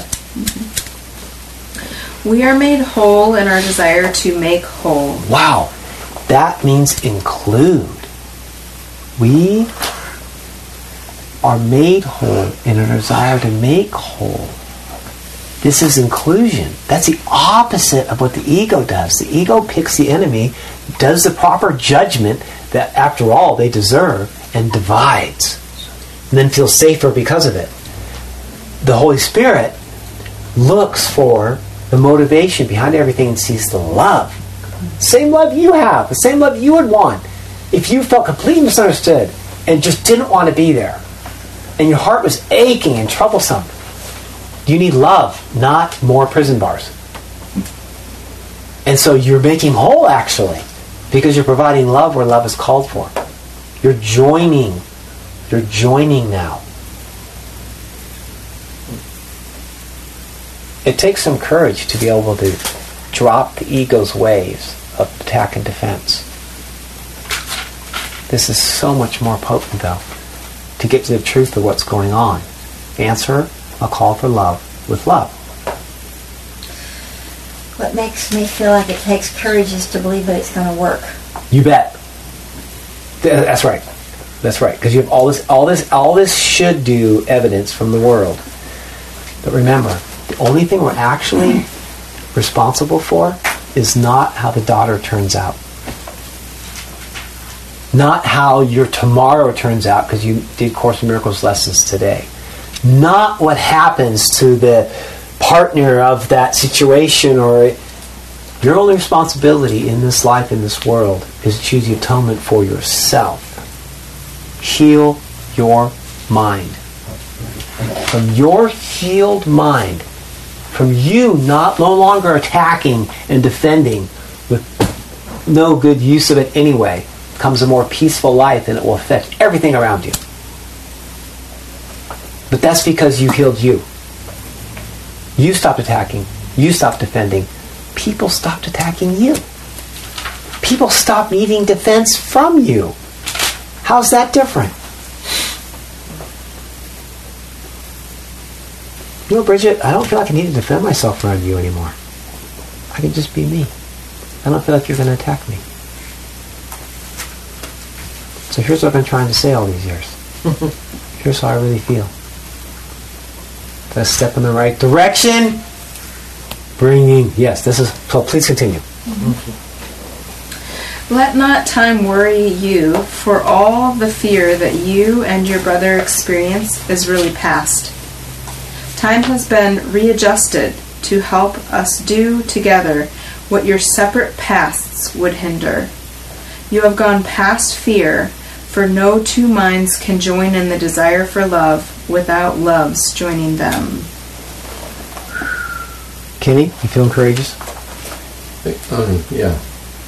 We are made whole in our desire to make whole. Wow. That means include. We are made whole in a desire to make whole. This is inclusion. That's the opposite of what the ego does. The ego picks the enemy, does the proper judgment that, after all, they deserve, and divides. And then feels safer because of it. The Holy Spirit looks for the motivation behind everything and sees the love. Same love you have. The same love you would want if you felt completely misunderstood and just didn't want to be there. And your heart was aching and troublesome. You need love, not more prison bars. And so you're making whole, actually, because you're providing love where love is called for. You're joining. You're joining now. It takes some courage to be able to drop the ego's waves of attack and defense. This is so much more potent, though, to get to the truth of what's going on. Answer a call for love with love. What makes me feel like it takes courage is to believe that it's going to work. You bet. Th- That's right. That's right. Because you have all this, all this, all this should do evidence from the world. But remember, the only thing we're actually responsible for is not how the daughter turns out. Not how your tomorrow turns out because you did Course in Miracles lessons today. Not what happens to the partner of that situation, or your only responsibility in this life, in this world, is to choose the atonement for yourself. Heal your mind. From your healed mind, from you not no longer attacking and defending with no good use of it anyway, comes a more peaceful life, and it will affect everything around you. But that's because you healed you. You stopped attacking. You stopped defending. People stopped attacking you. People stopped needing defense from you. How's that different? You know, Bridget, I don't feel like I need to defend myself around you anymore. I can just be me. I don't feel like you're going to attack me. So here's what I've been trying to say all these years. Here's how I really feel. Did I step in the right direction? Bringing, yes, this is, so please continue. Let not time worry you, for all the fear that you and your brother experience is really past. Time has been readjusted to help us do together what your separate pasts would hinder. You have gone past fear, for no two minds can join in the desire for love without loves joining them. Kenny, you feeling courageous? Um, yeah.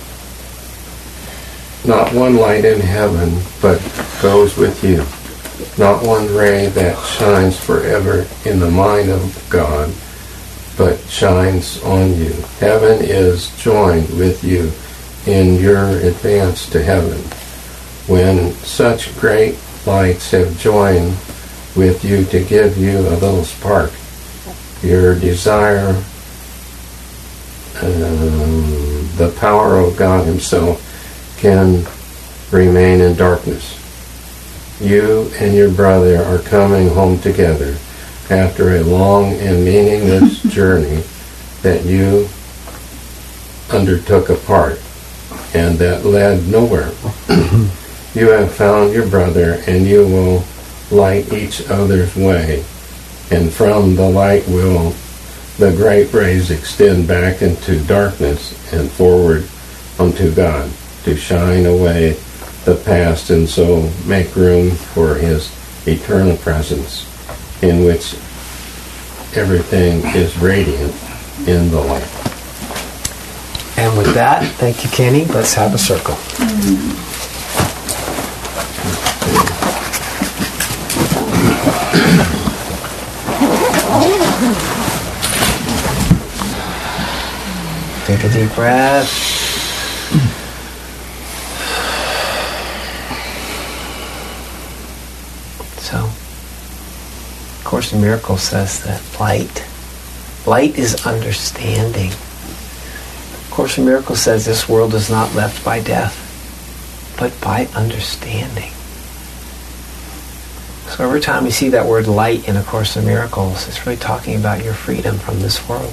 Not one light in heaven, but goes with you. Not one ray that shines forever in the mind of God, but shines on you. Heaven is joined with you in your advance to heaven. When such great lights have joined with you to give you a little spark, your desire, um, the power of God Himself can remain in darkness. You and your brother are coming home together after a long and meaningless journey that you undertook apart and that led nowhere. You have found your brother, and you will light each other's way, and from the light will the great rays extend back into darkness and forward unto God, to shine away the past and so make room for His eternal presence, in which everything is radiant in the light. And with that, thank you, Kenny. Let's have a circle. Mm-hmm. Take a deep breath. So, Course in Miracles says that light, light is understanding. Course in Miracles says this world is not left by death, but by understanding. So every time you see that word light in A Course in Miracles, it's really talking about your freedom from this world.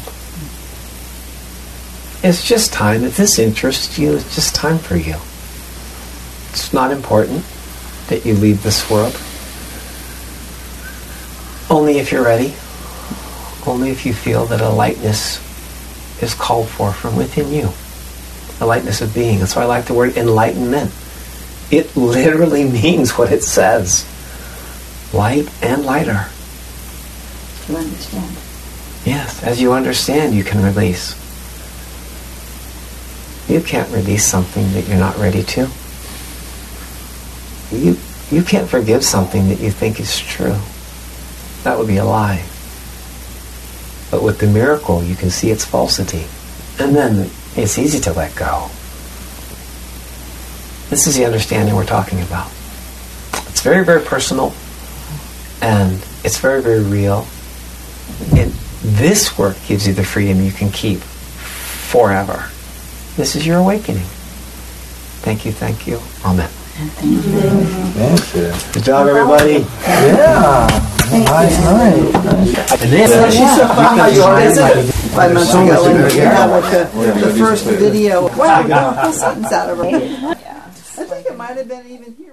It's just time. If this interests you, it's just time for you. It's not important that you leave this world. Only if you're ready. Only if you feel that a lightness is called for from within you. A lightness of being. That's why I like the word enlightenment. It literally means what it says. Light and lighter. To understand. Yes, as you understand, you can release. You can't release something that you're not ready to. You you can't forgive something that you think is true. That would be a lie. But with the miracle, you can see its falsity. And then it's easy to let go. This is the understanding we're talking about. It's very, very personal. And it's very, very real. And this work gives you the freedom you can keep forever. This is your awakening. Thank you, thank you. Amen. Thank you. Thank you. Good job, everybody. Yeah. Nice, nice. And then, So she's so fun how you always Like- five months so much ago and in you there. have like the, the first video. Wow, I you got- got a full sentence out of her. Yeah. I think it might have been even